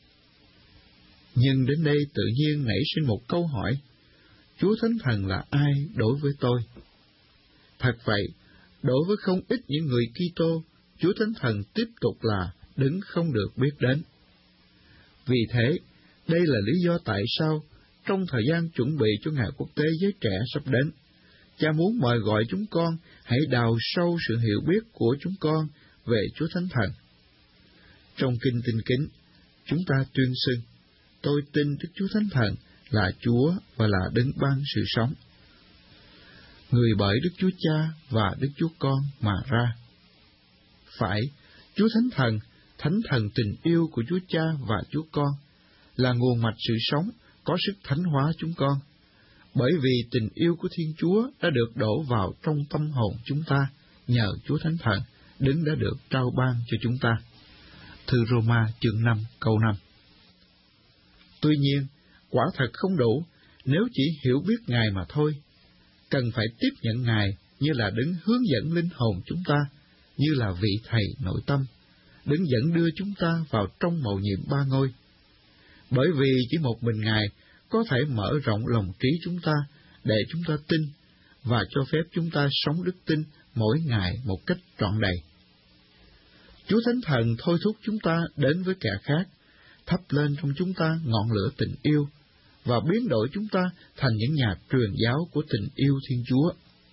[SPEAKER 3] Nhưng đến đây tự nhiên nảy sinh một câu hỏi, Chúa Thánh Thần là ai đối với tôi? Thật vậy, đối với không ít những người Kitô, Chúa Thánh Thần tiếp tục là đấng không được biết đến. Vì thế, đây là lý do tại sao, trong thời gian chuẩn bị cho Ngày Quốc tế Giới Trẻ sắp đến, Cha muốn mời gọi chúng con hãy đào sâu sự hiểu biết của chúng con về Chúa Thánh Thần. Trong Kinh Tinh Kính, chúng ta tuyên xưng, tôi tin Đức Chúa Thánh Thần là Chúa và là đấng ban sự sống, người bởi Đức Chúa Cha và Đức Chúa Con mà ra. Phải, Chúa Thánh Thần, Thánh Thần tình yêu của Chúa Cha và Chúa Con, là nguồn mạch sự sống, có sức thánh hóa chúng con, bởi vì tình yêu của Thiên Chúa đã được đổ vào trong tâm hồn chúng ta, nhờ Chúa Thánh Thần, đấng đã được trao ban cho chúng ta. Thư Roma chương năm câu năm. Tuy nhiên, quả thật không đủ nếu chỉ hiểu biết Ngài mà thôi. Cần phải tiếp nhận Ngài như là đấng hướng dẫn linh hồn chúng ta, như là vị Thầy nội tâm, đấng dẫn đưa chúng ta vào trong mầu nhiệm ba ngôi. Bởi vì chỉ một mình Ngài có thể mở rộng lòng trí chúng ta để chúng ta tin và cho phép chúng ta sống đức tin mỗi ngày một cách trọn đầy. Chúa Thánh Thần thôi thúc chúng ta đến với kẻ khác, thắp lên trong chúng ta ngọn lửa tình yêu và biến đổi chúng ta thành những nhà truyền giáo của tình yêu Thiên Chúa.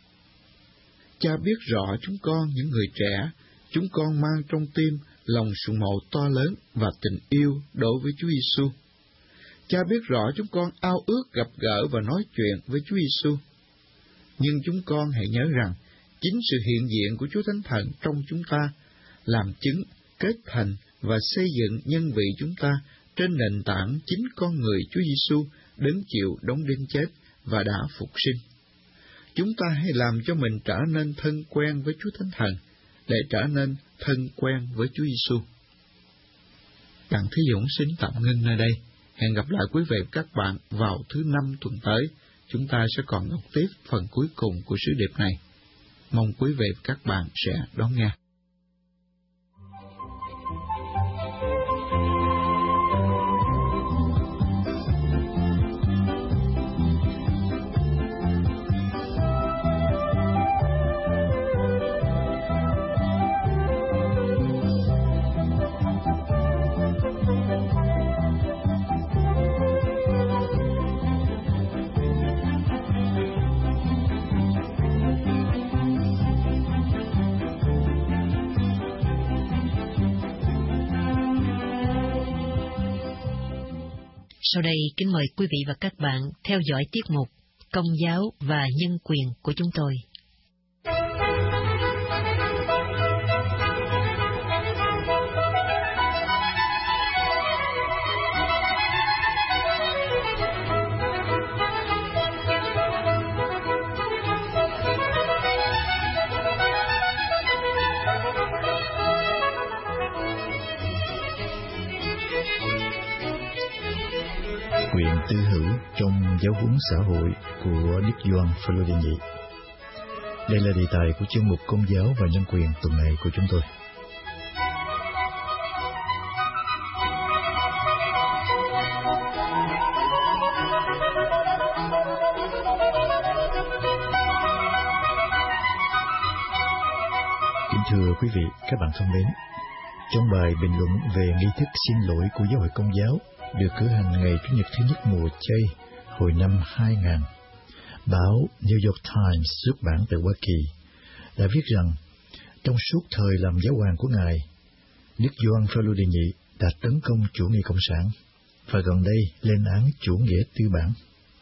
[SPEAKER 3] Cha biết rõ chúng con, những người trẻ, chúng con mang trong tim lòng sùng mộ to lớn và tình yêu đối với Chúa Giêsu. Cha biết rõ chúng con ao ước gặp gỡ và nói chuyện với Chúa Giêsu. Nhưng chúng con hãy nhớ rằng, chính sự hiện diện của Chúa Thánh Thần trong chúng ta làm chứng, kết thành và xây dựng nhân vị chúng ta trên nền tảng chính con người Chúa Giêsu đấng chịu đóng đinh chết và đã phục sinh. Chúng ta hãy làm cho mình trở nên thân quen với Chúa Thánh Thần để trở nên thân quen với Chúa Giêsu. Đặng Thế Dũng xin tạm ngưng nơi đây. Hẹn gặp lại quý vị và các bạn vào thứ năm tuần tới. Chúng ta sẽ còn đọc tiếp phần cuối cùng của sứ điệp này. Mong quý vị và các bạn sẽ đón nghe.
[SPEAKER 1] Sau đây, kính mời quý vị và các bạn theo dõi tiết mục Công giáo và nhân quyền của chúng tôi.
[SPEAKER 2] Quyền tư hữu trong giáo huấn xã hội của Đức Gioan Phaolô Đệ Nhị. Đây là đề tài của chương mục Công giáo và nhân quyền tuần này của chúng tôi. Kính thưa quý vị, các bạn thân mến, trong bài bình luận về nghi thức xin lỗi của giáo hội Công giáo được cử hành ngày Chủ nhật thứ nhất mùa chay hồi năm hai nghìn, Báo New York Times xuất bản tại Hoa Kỳ đã viết rằng trong suốt thời làm giáo hoàng của Ngài, Đức Gioan Phaolô đệ nhị đã tấn công chủ nghĩa cộng sản và gần đây lên án chủ nghĩa tư bản.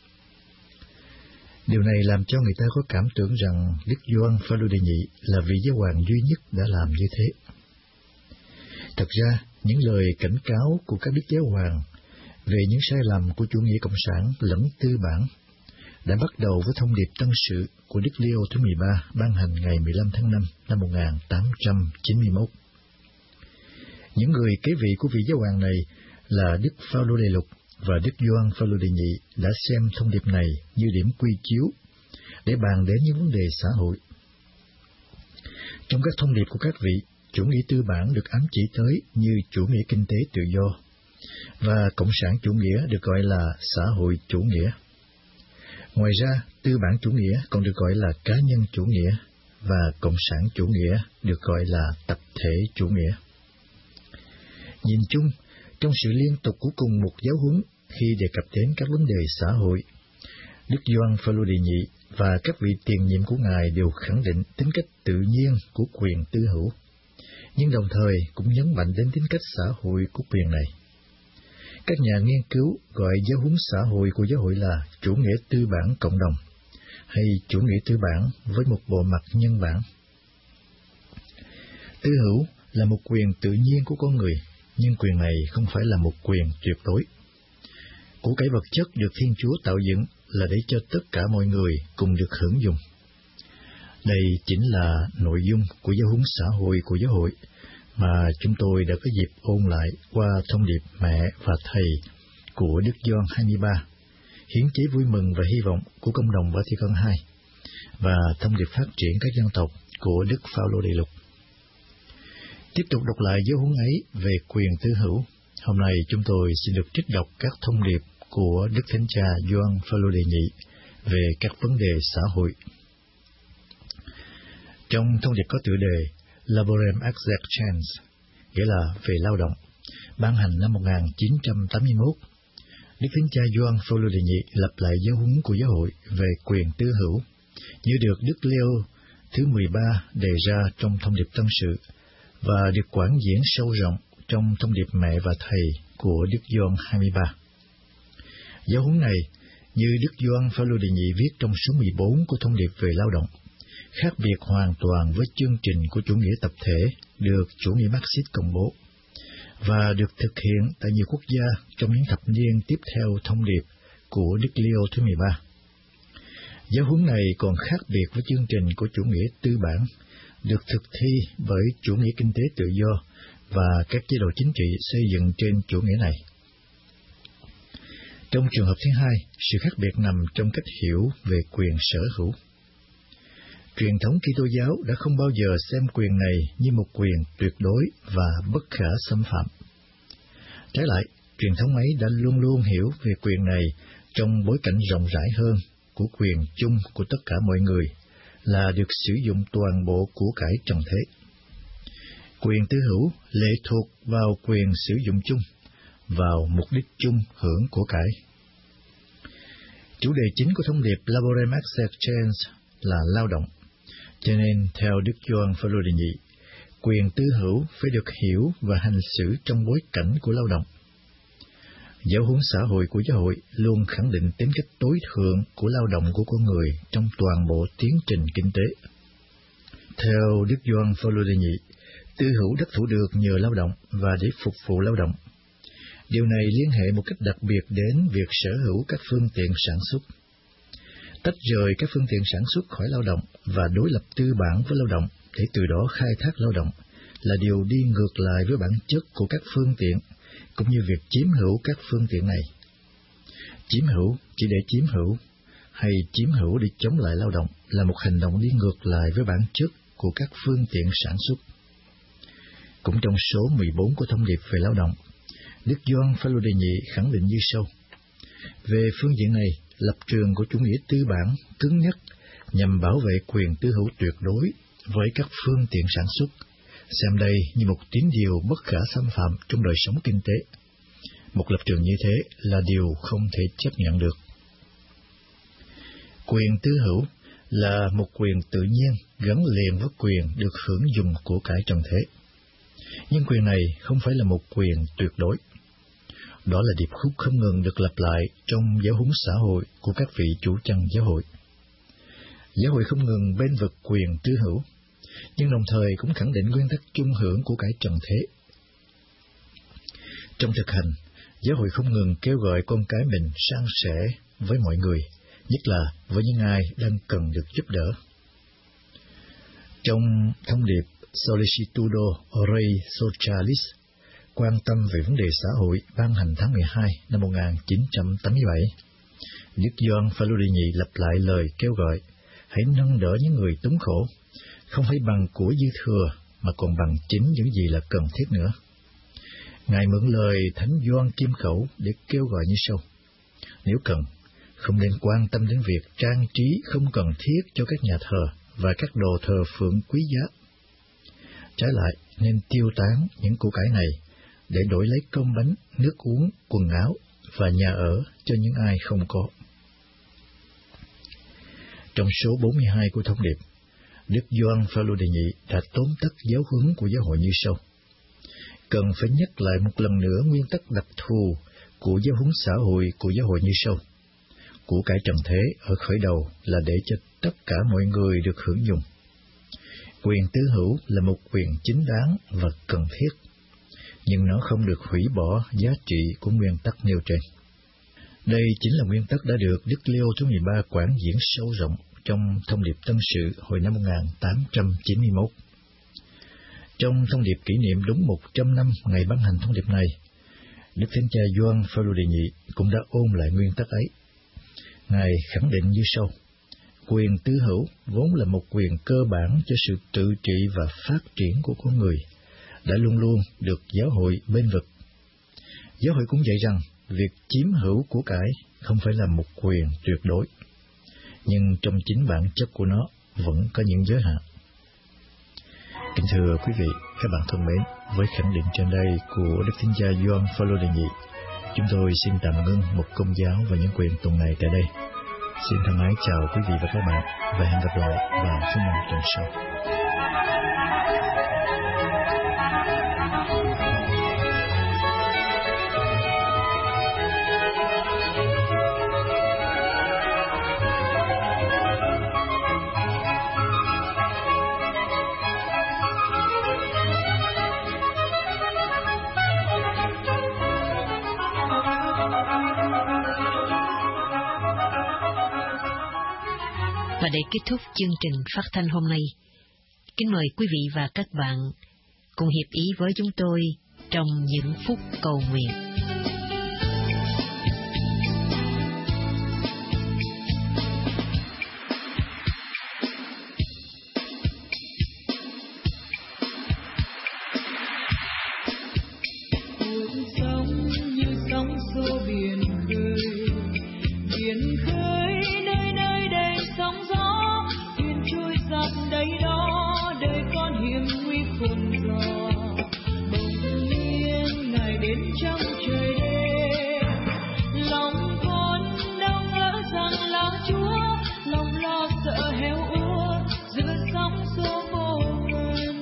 [SPEAKER 2] Điều này làm cho người ta có cảm tưởng rằng Đức Gioan Phaolô đệ nhị là vị giáo hoàng duy nhất đã làm như thế. Thật ra, những lời cảnh cáo của các đức giáo hoàng về những sai lầm của chủ nghĩa cộng sản lẫn tư bản đã bắt đầu với thông điệp tân sự của Đức Leo thứ mười ba ban hành ngày mười lăm tháng năm năm một nghìn tám trăm chín mươi mốt. Những người kế vị của vị giáo hoàng này là Đức Phaolô đệ lục và Đức Gioan Phaolô đệ nhị đã xem thông điệp này như điểm quy chiếu để bàn đến những vấn đề xã hội. Trong các thông điệp của các vị, chủ nghĩa tư bản được ám chỉ tới như chủ nghĩa kinh tế tự do, và cộng sản chủ nghĩa được gọi là xã hội chủ nghĩa. Ngoài ra, tư bản chủ nghĩa còn được gọi là cá nhân chủ nghĩa, và cộng sản chủ nghĩa được gọi là tập thể chủ nghĩa. Nhìn chung, trong sự liên tục của cùng một giáo huấn khi đề cập đến các vấn đề xã hội, Đức Gioan Phaolô đệ nhị và các vị tiền nhiệm của Ngài đều khẳng định tính cách tự nhiên của quyền tư hữu, nhưng đồng thời cũng nhấn mạnh đến tính cách xã hội của quyền này. Các nhà nghiên cứu gọi giáo huấn xã hội của giáo hội là chủ nghĩa tư bản cộng đồng, hay chủ nghĩa tư bản với một bộ mặt nhân bản. Tư hữu là một quyền tự nhiên của con người, nhưng quyền này không phải là một quyền tuyệt đối. Của cải vật chất được Thiên Chúa tạo dựng là để cho tất cả mọi người cùng được hưởng dùng. Đây chính là nội dung của giáo huấn xã hội của giáo hội mà chúng tôi đã có dịp ôn lại qua thông điệp Mẹ và Thầy của Đức Gioan hai mươi ba, hiến chế vui mừng và hy vọng của Công đồng Vatican hai, và thông điệp phát triển các dân tộc của Đức Phaolô đệ lục. Tiếp tục đọc lại giáo huấn ấy về quyền tư hữu, hôm nay chúng tôi xin được trích đọc các thông điệp của Đức Thánh Cha Gioan Phaolô đệ nhị về các vấn đề xã hội. Trong thông điệp có tựa đề Laborem Exercens, nghĩa là về lao động, ban hành năm một nghìn chín trăm tám mươi mốt, Đức Thánh Cha Gioan Phaolô đệ nhị lập lại giáo huấn của giáo hội về quyền tư hữu, như được Đức Leo thứ mười ba đề ra trong thông điệp tân sự, và được quán diễn sâu rộng trong thông điệp Mẹ và Thầy của Đức Gioan hai mươi ba. Giáo huấn này, như Đức Gioan Phaolô đệ nhị viết trong số mười bốn của thông điệp về lao động, khác biệt hoàn toàn với chương trình của chủ nghĩa tập thể được chủ nghĩa Marxist công bố, và được thực hiện tại nhiều quốc gia trong những thập niên tiếp theo thông điệp của Đức Leo thứ mười ba. Giáo huấn này còn khác biệt với chương trình của chủ nghĩa tư bản, được thực thi bởi chủ nghĩa kinh tế tự do và các chế độ chính trị xây dựng trên chủ nghĩa này. Trong trường hợp thứ hai, sự khác biệt nằm trong cách hiểu về quyền sở hữu. Truyền thống Kitô giáo đã không bao giờ xem quyền này như một quyền tuyệt đối và bất khả xâm phạm. Trái lại, truyền thống ấy đã luôn luôn hiểu về quyền này trong bối cảnh rộng rãi hơn của quyền chung của tất cả mọi người, là được sử dụng toàn bộ của cải trần thế. Quyền tư hữu lệ thuộc vào quyền sử dụng chung, vào mục đích chung hưởng của cải. Chủ đề chính của thông điệp Laborem Exercens là lao động, cho nên theo Đức Gioan Phaolô đệ nhị, quyền tư hữu phải được hiểu và hành xử trong bối cảnh của lao động. Giáo huấn xã hội của giáo hội luôn khẳng định tính cách tối thượng của lao động của con người trong toàn bộ tiến trình kinh tế. Theo Đức Gioan Phaolô đệ nhị, tư hữu đắc thủ được nhờ lao động và để phục vụ lao động. Điều này liên hệ một cách đặc biệt đến việc sở hữu các phương tiện sản xuất. Tách rời các phương tiện sản xuất khỏi lao động và đối lập tư bản với lao động để từ đó khai thác lao động là điều đi ngược lại với bản chất của các phương tiện, cũng như việc chiếm hữu các phương tiện này. Chiếm hữu chỉ để chiếm hữu, hay chiếm hữu để chống lại lao động là một hành động đi ngược lại với bản chất của các phương tiện sản xuất. Cũng trong số mười bốn của thông điệp về lao động, Đức Gioan Phaolô đệ nhị khẳng định như sau: về phương diện này, lập trường của chủ nghĩa tư bản cứng nhắc nhằm bảo vệ quyền tư hữu tuyệt đối với các phương tiện sản xuất, xem đây như một tín điều bất khả xâm phạm trong đời sống kinh tế. Một lập trường như thế là điều không thể chấp nhận được. Quyền tư hữu là một quyền tự nhiên gắn liền với quyền được hưởng dùng của cải trần thế. Nhưng quyền này không phải là một quyền tuyệt đối. Đó là điệp khúc không ngừng được lặp lại trong giáo huấn xã hội của các vị chủ chăn giáo hội. Giáo hội không ngừng bên vực quyền tư hữu, nhưng đồng thời cũng khẳng định nguyên tắc chung hưởng của cải trần thế. Trong thực hành, giáo hội không ngừng kêu gọi con cái mình san sẻ với mọi người, nhất là với những ai đang cần được giúp đỡ. Trong thông điệp Solicitudo Rei Socialis, quan tâm về vấn đề xã hội ban hành tháng mười hai năm một nghìn chín trăm tám mươi bảy, Đức Gioan Phaolô đệ nhị lặp lại lời kêu gọi hãy nâng đỡ những người túng khổ, không phải bằng của dư thừa mà còn bằng chính những gì là cần thiết nữa. Ngài mượn lời Thánh Gioan Kim Khẩu để kêu gọi như sau: nếu cần, không nên quan tâm đến việc trang trí không cần thiết cho các nhà thờ và các đồ thờ phượng quý giá. Trái lại, nên tiêu tán những của cải này để đổi lấy cơm bánh, nước uống, quần áo và nhà ở cho những ai không có. Trong số bốn mươi hai của thông điệp, Đức Gioan Phaolô đệ nhị đã tóm tắt giáo huấn của giáo hội như sau: cần phải nhắc lại một lần nữa nguyên tắc đặc thù của giáo huấn xã hội của giáo hội như sau: của cải trần thế ở khởi đầu là để cho tất cả mọi người được hưởng dùng. Quyền tư hữu là một quyền chính đáng và cần thiết, nhưng nó không được hủy bỏ giá trị của nguyên tắc nêu trên. Đây chính là nguyên tắc đã được Đức Leo thứ mười ba quảng diễn sâu rộng trong thông điệp Tân sự hồi năm một nghìn tám trăm chín mươi mốt. Trong thông điệp kỷ niệm đúng một trăm năm ngày ban hành thông điệp này, Đức Thánh Cha Gioan Phaolô đệ nhị cũng đã ôn lại nguyên tắc ấy. Ngài khẳng định như sau: quyền tư hữu vốn là một quyền cơ bản cho sự tự trị và phát triển của con người, đã luôn luôn được giáo hội bên vực. Giáo hội cũng dạy rằng việc chiếm hữu của cải không phải là một quyền tuyệt đối, nhưng trong chính bản chất của nó vẫn có những giới hạn. Kính thưa quý vị, các bạn thân mến, với khẳng định trên đây của Đức Thánh Cha Gioan Phaolô đệ nhị, chúng tôi xin tạm ngưng một công giáo và những quyền tuần này tại đây. Xin thân ái chào quý vị và các bạn, và hẹn gặp lại vào thứ năm tuần sau.
[SPEAKER 1] Và để kết thúc chương trình phát thanh hôm nay, kính mời quý vị và các bạn cùng hiệp ý với chúng tôi trong những phút cầu nguyện.
[SPEAKER 4] Cuộc sống như sóng xô biển khơi, biển khơi nơi nơi đầy sóng gió, thuyền trôi giạt đầy đó, đời con hiểm nguy khôn gió. Bỗng nhiên Ngài đến trong trời đêm, lòng con đâu ngỡ rằng là Chúa, lòng lo sợ héo úa giữa sóng xô vô ngần.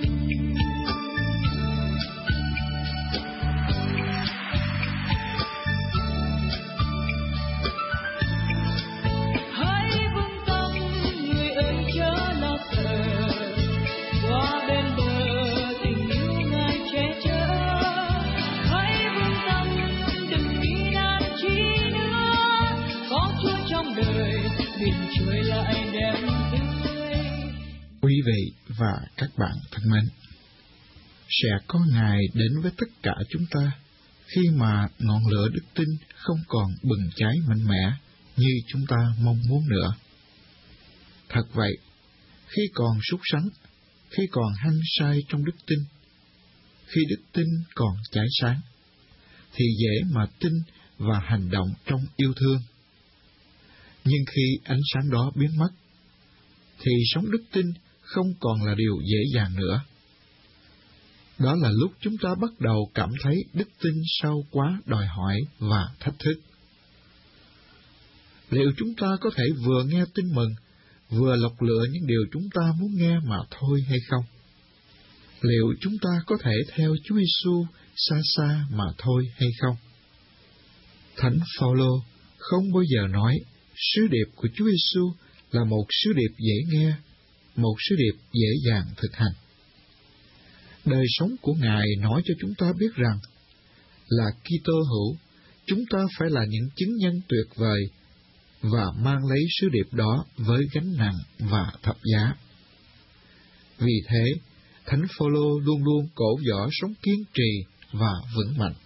[SPEAKER 3] Quý vị và các bạn thân mến, sẽ có ngày đến với tất cả chúng ta khi mà ngọn lửa đức tin không còn bừng cháy mạnh mẽ như chúng ta mong muốn nữa. Thật vậy, khi còn sốt sắng, khi còn hăng say trong đức tin, khi đức tin còn cháy sáng, thì dễ mà tin và hành động trong yêu thương. Nhưng khi ánh sáng đó biến mất, thì sống đức tin không còn là điều dễ dàng nữa. Đó là lúc chúng ta bắt đầu cảm thấy đức tin sâu quá đòi hỏi và thách thức. Liệu chúng ta có thể vừa nghe tin mừng, vừa lọc lựa những điều chúng ta muốn nghe mà thôi hay không? Liệu chúng ta có thể theo Chúa Giêsu xa xa mà thôi hay không? Thánh Phaolô không bao giờ nói sứ điệp của Chúa Giêsu là một sứ điệp dễ nghe, một sứ điệp dễ dàng thực hành. Đời sống của Ngài nói cho chúng ta biết rằng, là Kitô hữu, chúng ta phải là những chứng nhân tuyệt vời và mang lấy sứ điệp đó với gánh nặng và thập giá. Vì thế, Thánh Phaolô luôn luôn cổ võ sống kiên trì và vững mạnh.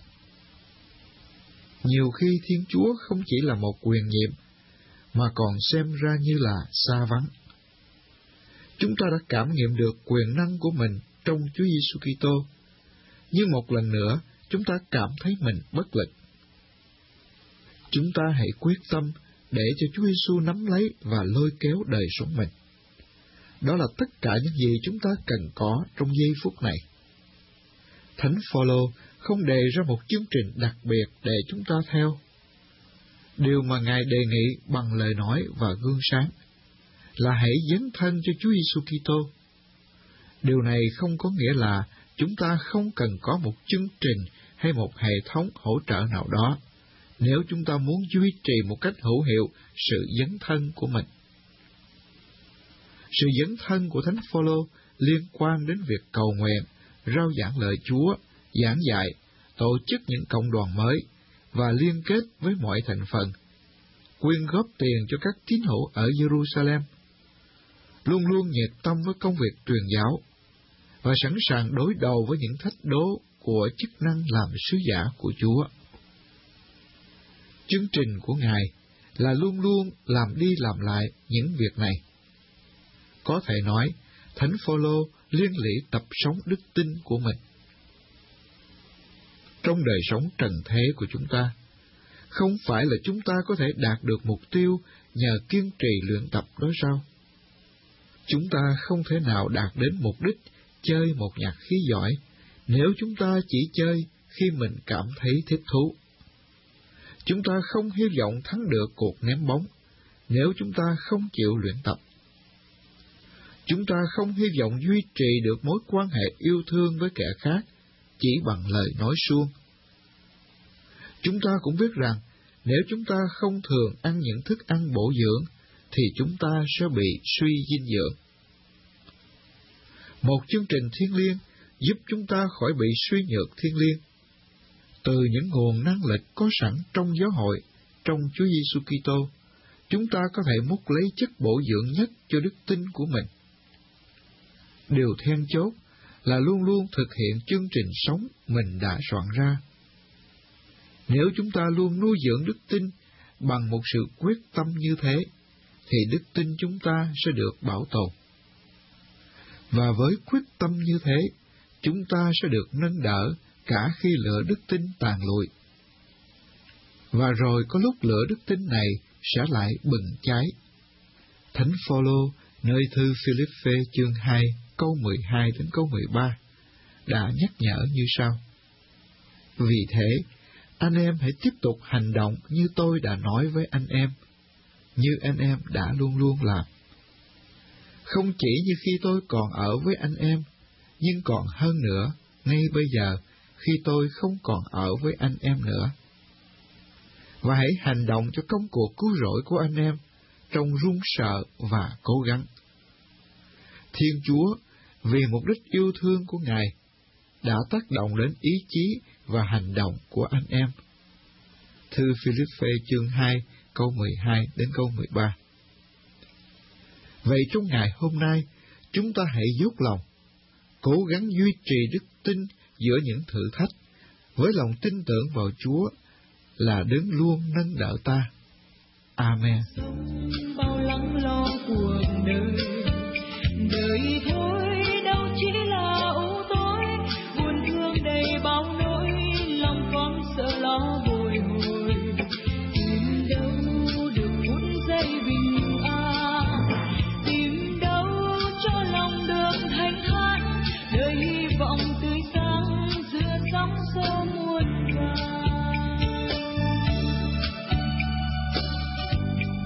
[SPEAKER 3] Nhiều khi Thiên Chúa không chỉ là một quyền nhiệm, mà còn xem ra như là xa vắng. Chúng ta đã cảm nghiệm được quyền năng của mình trong Chúa Giêsu Kitô, nhưng một lần nữa chúng ta cảm thấy mình bất lực. Chúng ta hãy quyết tâm để cho Chúa Giêsu nắm lấy và lôi kéo đời sống mình. Đó là tất cả những gì chúng ta cần có trong giây phút này. Thánh Phaolô không đề ra một chương trình đặc biệt để chúng ta theo. Điều mà Ngài đề nghị bằng lời nói và gương sáng là hãy dấn thân cho Chúa Giêsu Kitô. Điều này không có nghĩa là chúng ta không cần có một chương trình hay một hệ thống hỗ trợ nào đó nếu chúng ta muốn duy trì một cách hữu hiệu sự dấn thân của mình. Sự dấn thân của Thánh Phaolô liên quan đến việc cầu nguyện, rao giảng lời Chúa, giảng dạy, tổ chức những cộng đoàn mới và liên kết với mọi thành phần, quyên góp tiền cho các tín hữu ở Jerusalem, luôn luôn nhiệt tâm với công việc truyền giáo và sẵn sàng đối đầu với những thách đố của chức năng làm sứ giả của Chúa. Chương trình của Ngài là luôn luôn làm đi làm lại những việc này. Có thể nói, Thánh Phaolô liên lỉ tập sống đức tin của mình. Trong đời sống trần thế của chúng ta, không phải là chúng ta có thể đạt được mục tiêu nhờ kiên trì luyện tập đó sao? Chúng ta không thể nào đạt đến mục đích chơi một nhạc khí giỏi nếu chúng ta chỉ chơi khi mình cảm thấy thích thú. Chúng ta không hy vọng thắng được cuộc ném bóng nếu chúng ta không chịu luyện tập. Chúng ta không hy vọng duy trì được mối quan hệ yêu thương với kẻ khác chỉ bằng lời nói suông. Chúng ta cũng biết rằng nếu chúng ta không thường ăn những thức ăn bổ dưỡng thì chúng ta sẽ bị suy dinh dưỡng. Một chương trình thiêng liêng giúp chúng ta khỏi bị suy nhược thiêng liêng. Từ những nguồn năng lực có sẵn trong giáo hội, trong Chúa Giêsu Kitô, chúng ta có thể múc lấy chất bổ dưỡng nhất cho đức tin của mình. Điều then chốt là luôn luôn thực hiện chương trình sống mình đã soạn ra. Nếu chúng ta luôn nuôi dưỡng đức tin bằng một sự quyết tâm như thế, thì đức tin chúng ta sẽ được bảo tồn. Và với quyết tâm như thế, chúng ta sẽ được nâng đỡ cả khi lửa đức tin tàn lụi. Và rồi có lúc lửa đức tin này sẽ lại bừng cháy. Thánh Phaolô nơi thư Philippe chương hai câu mười hai đến câu mười ba đã nhắc nhở như sau: Vì thế, anh em hãy tiếp tục hành động như tôi đã nói với anh em, như anh em đã luôn luôn làm. Không chỉ như khi tôi còn ở với anh em, nhưng còn hơn nữa, ngay bây giờ, khi tôi không còn ở với anh em nữa. Và hãy hành động cho công cuộc cứu rỗi của anh em, trong run sợ và cố gắng. Thiên Chúa, vì mục đích yêu thương của Ngài, đã tác động đến ý chí và hành động của anh em. Thư Philippe chương hai, câu mười hai đến câu mười ba. Vậy trong ngày hôm nay, chúng ta hãy dốc lòng, cố gắng duy trì đức tin giữa những thử thách, với lòng tin tưởng vào Chúa là đứng luôn nâng đỡ ta. Amen.
[SPEAKER 4] Bao lắng lo cuộc đời, đời thôi đâu chỉ là u tối, buồn thương đầy bao nỗi, lòng con sợ lo bồi hồi. Tìm đâu được phút giây bình an, tìm đâu cho lòng được thanh thản, đời hy vọng tươi sáng giữa sóng xô muôn vàn.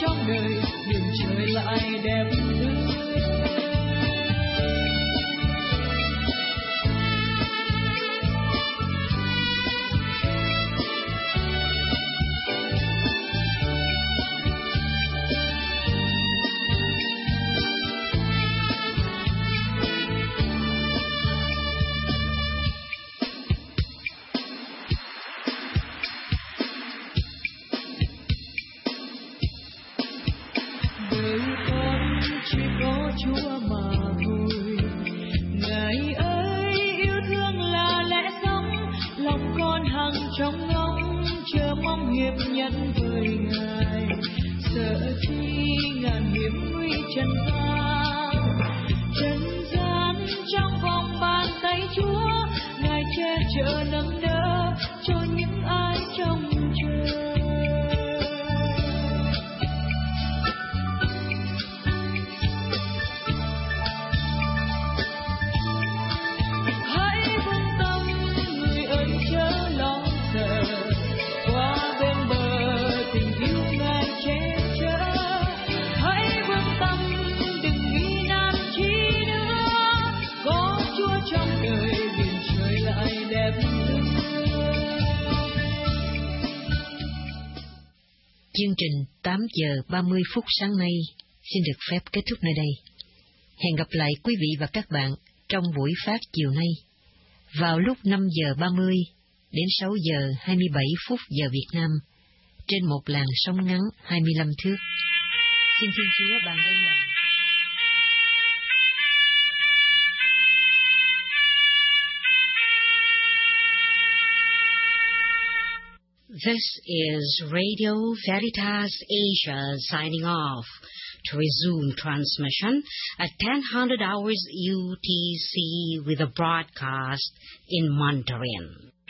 [SPEAKER 4] trong đời biển trời lại đẹp tươi. Đời con chỉ có Chúa mà thôi, Ngài ơi yêu thương là lẽ sống, lòng con hằng trong ngóng chờ mong hiệp nhân với Ngài. Sợ chi ngàn hiểm nguy trần gian, trần gian trong vòng bàn tay Chúa, Ngài che chở nâng đỡ cho những ai trông chờ.
[SPEAKER 1] Chương trình tám giờ ba mươi phút sáng nay xin được phép kết thúc nơi đây. Hẹn gặp lại quý vị và các bạn trong buổi phát chiều nay vào lúc năm giờ ba mươi đến sáu giờ hai mươi bảy phút giờ Việt Nam trên một làn sóng ngắn hai mươi lăm thước. Xin Thiên Chúa ban ơn lành.
[SPEAKER 5] This is Radio Veritas Asia signing off. To resume transmission at ten hundred hours U T C with a broadcast in Mandarin.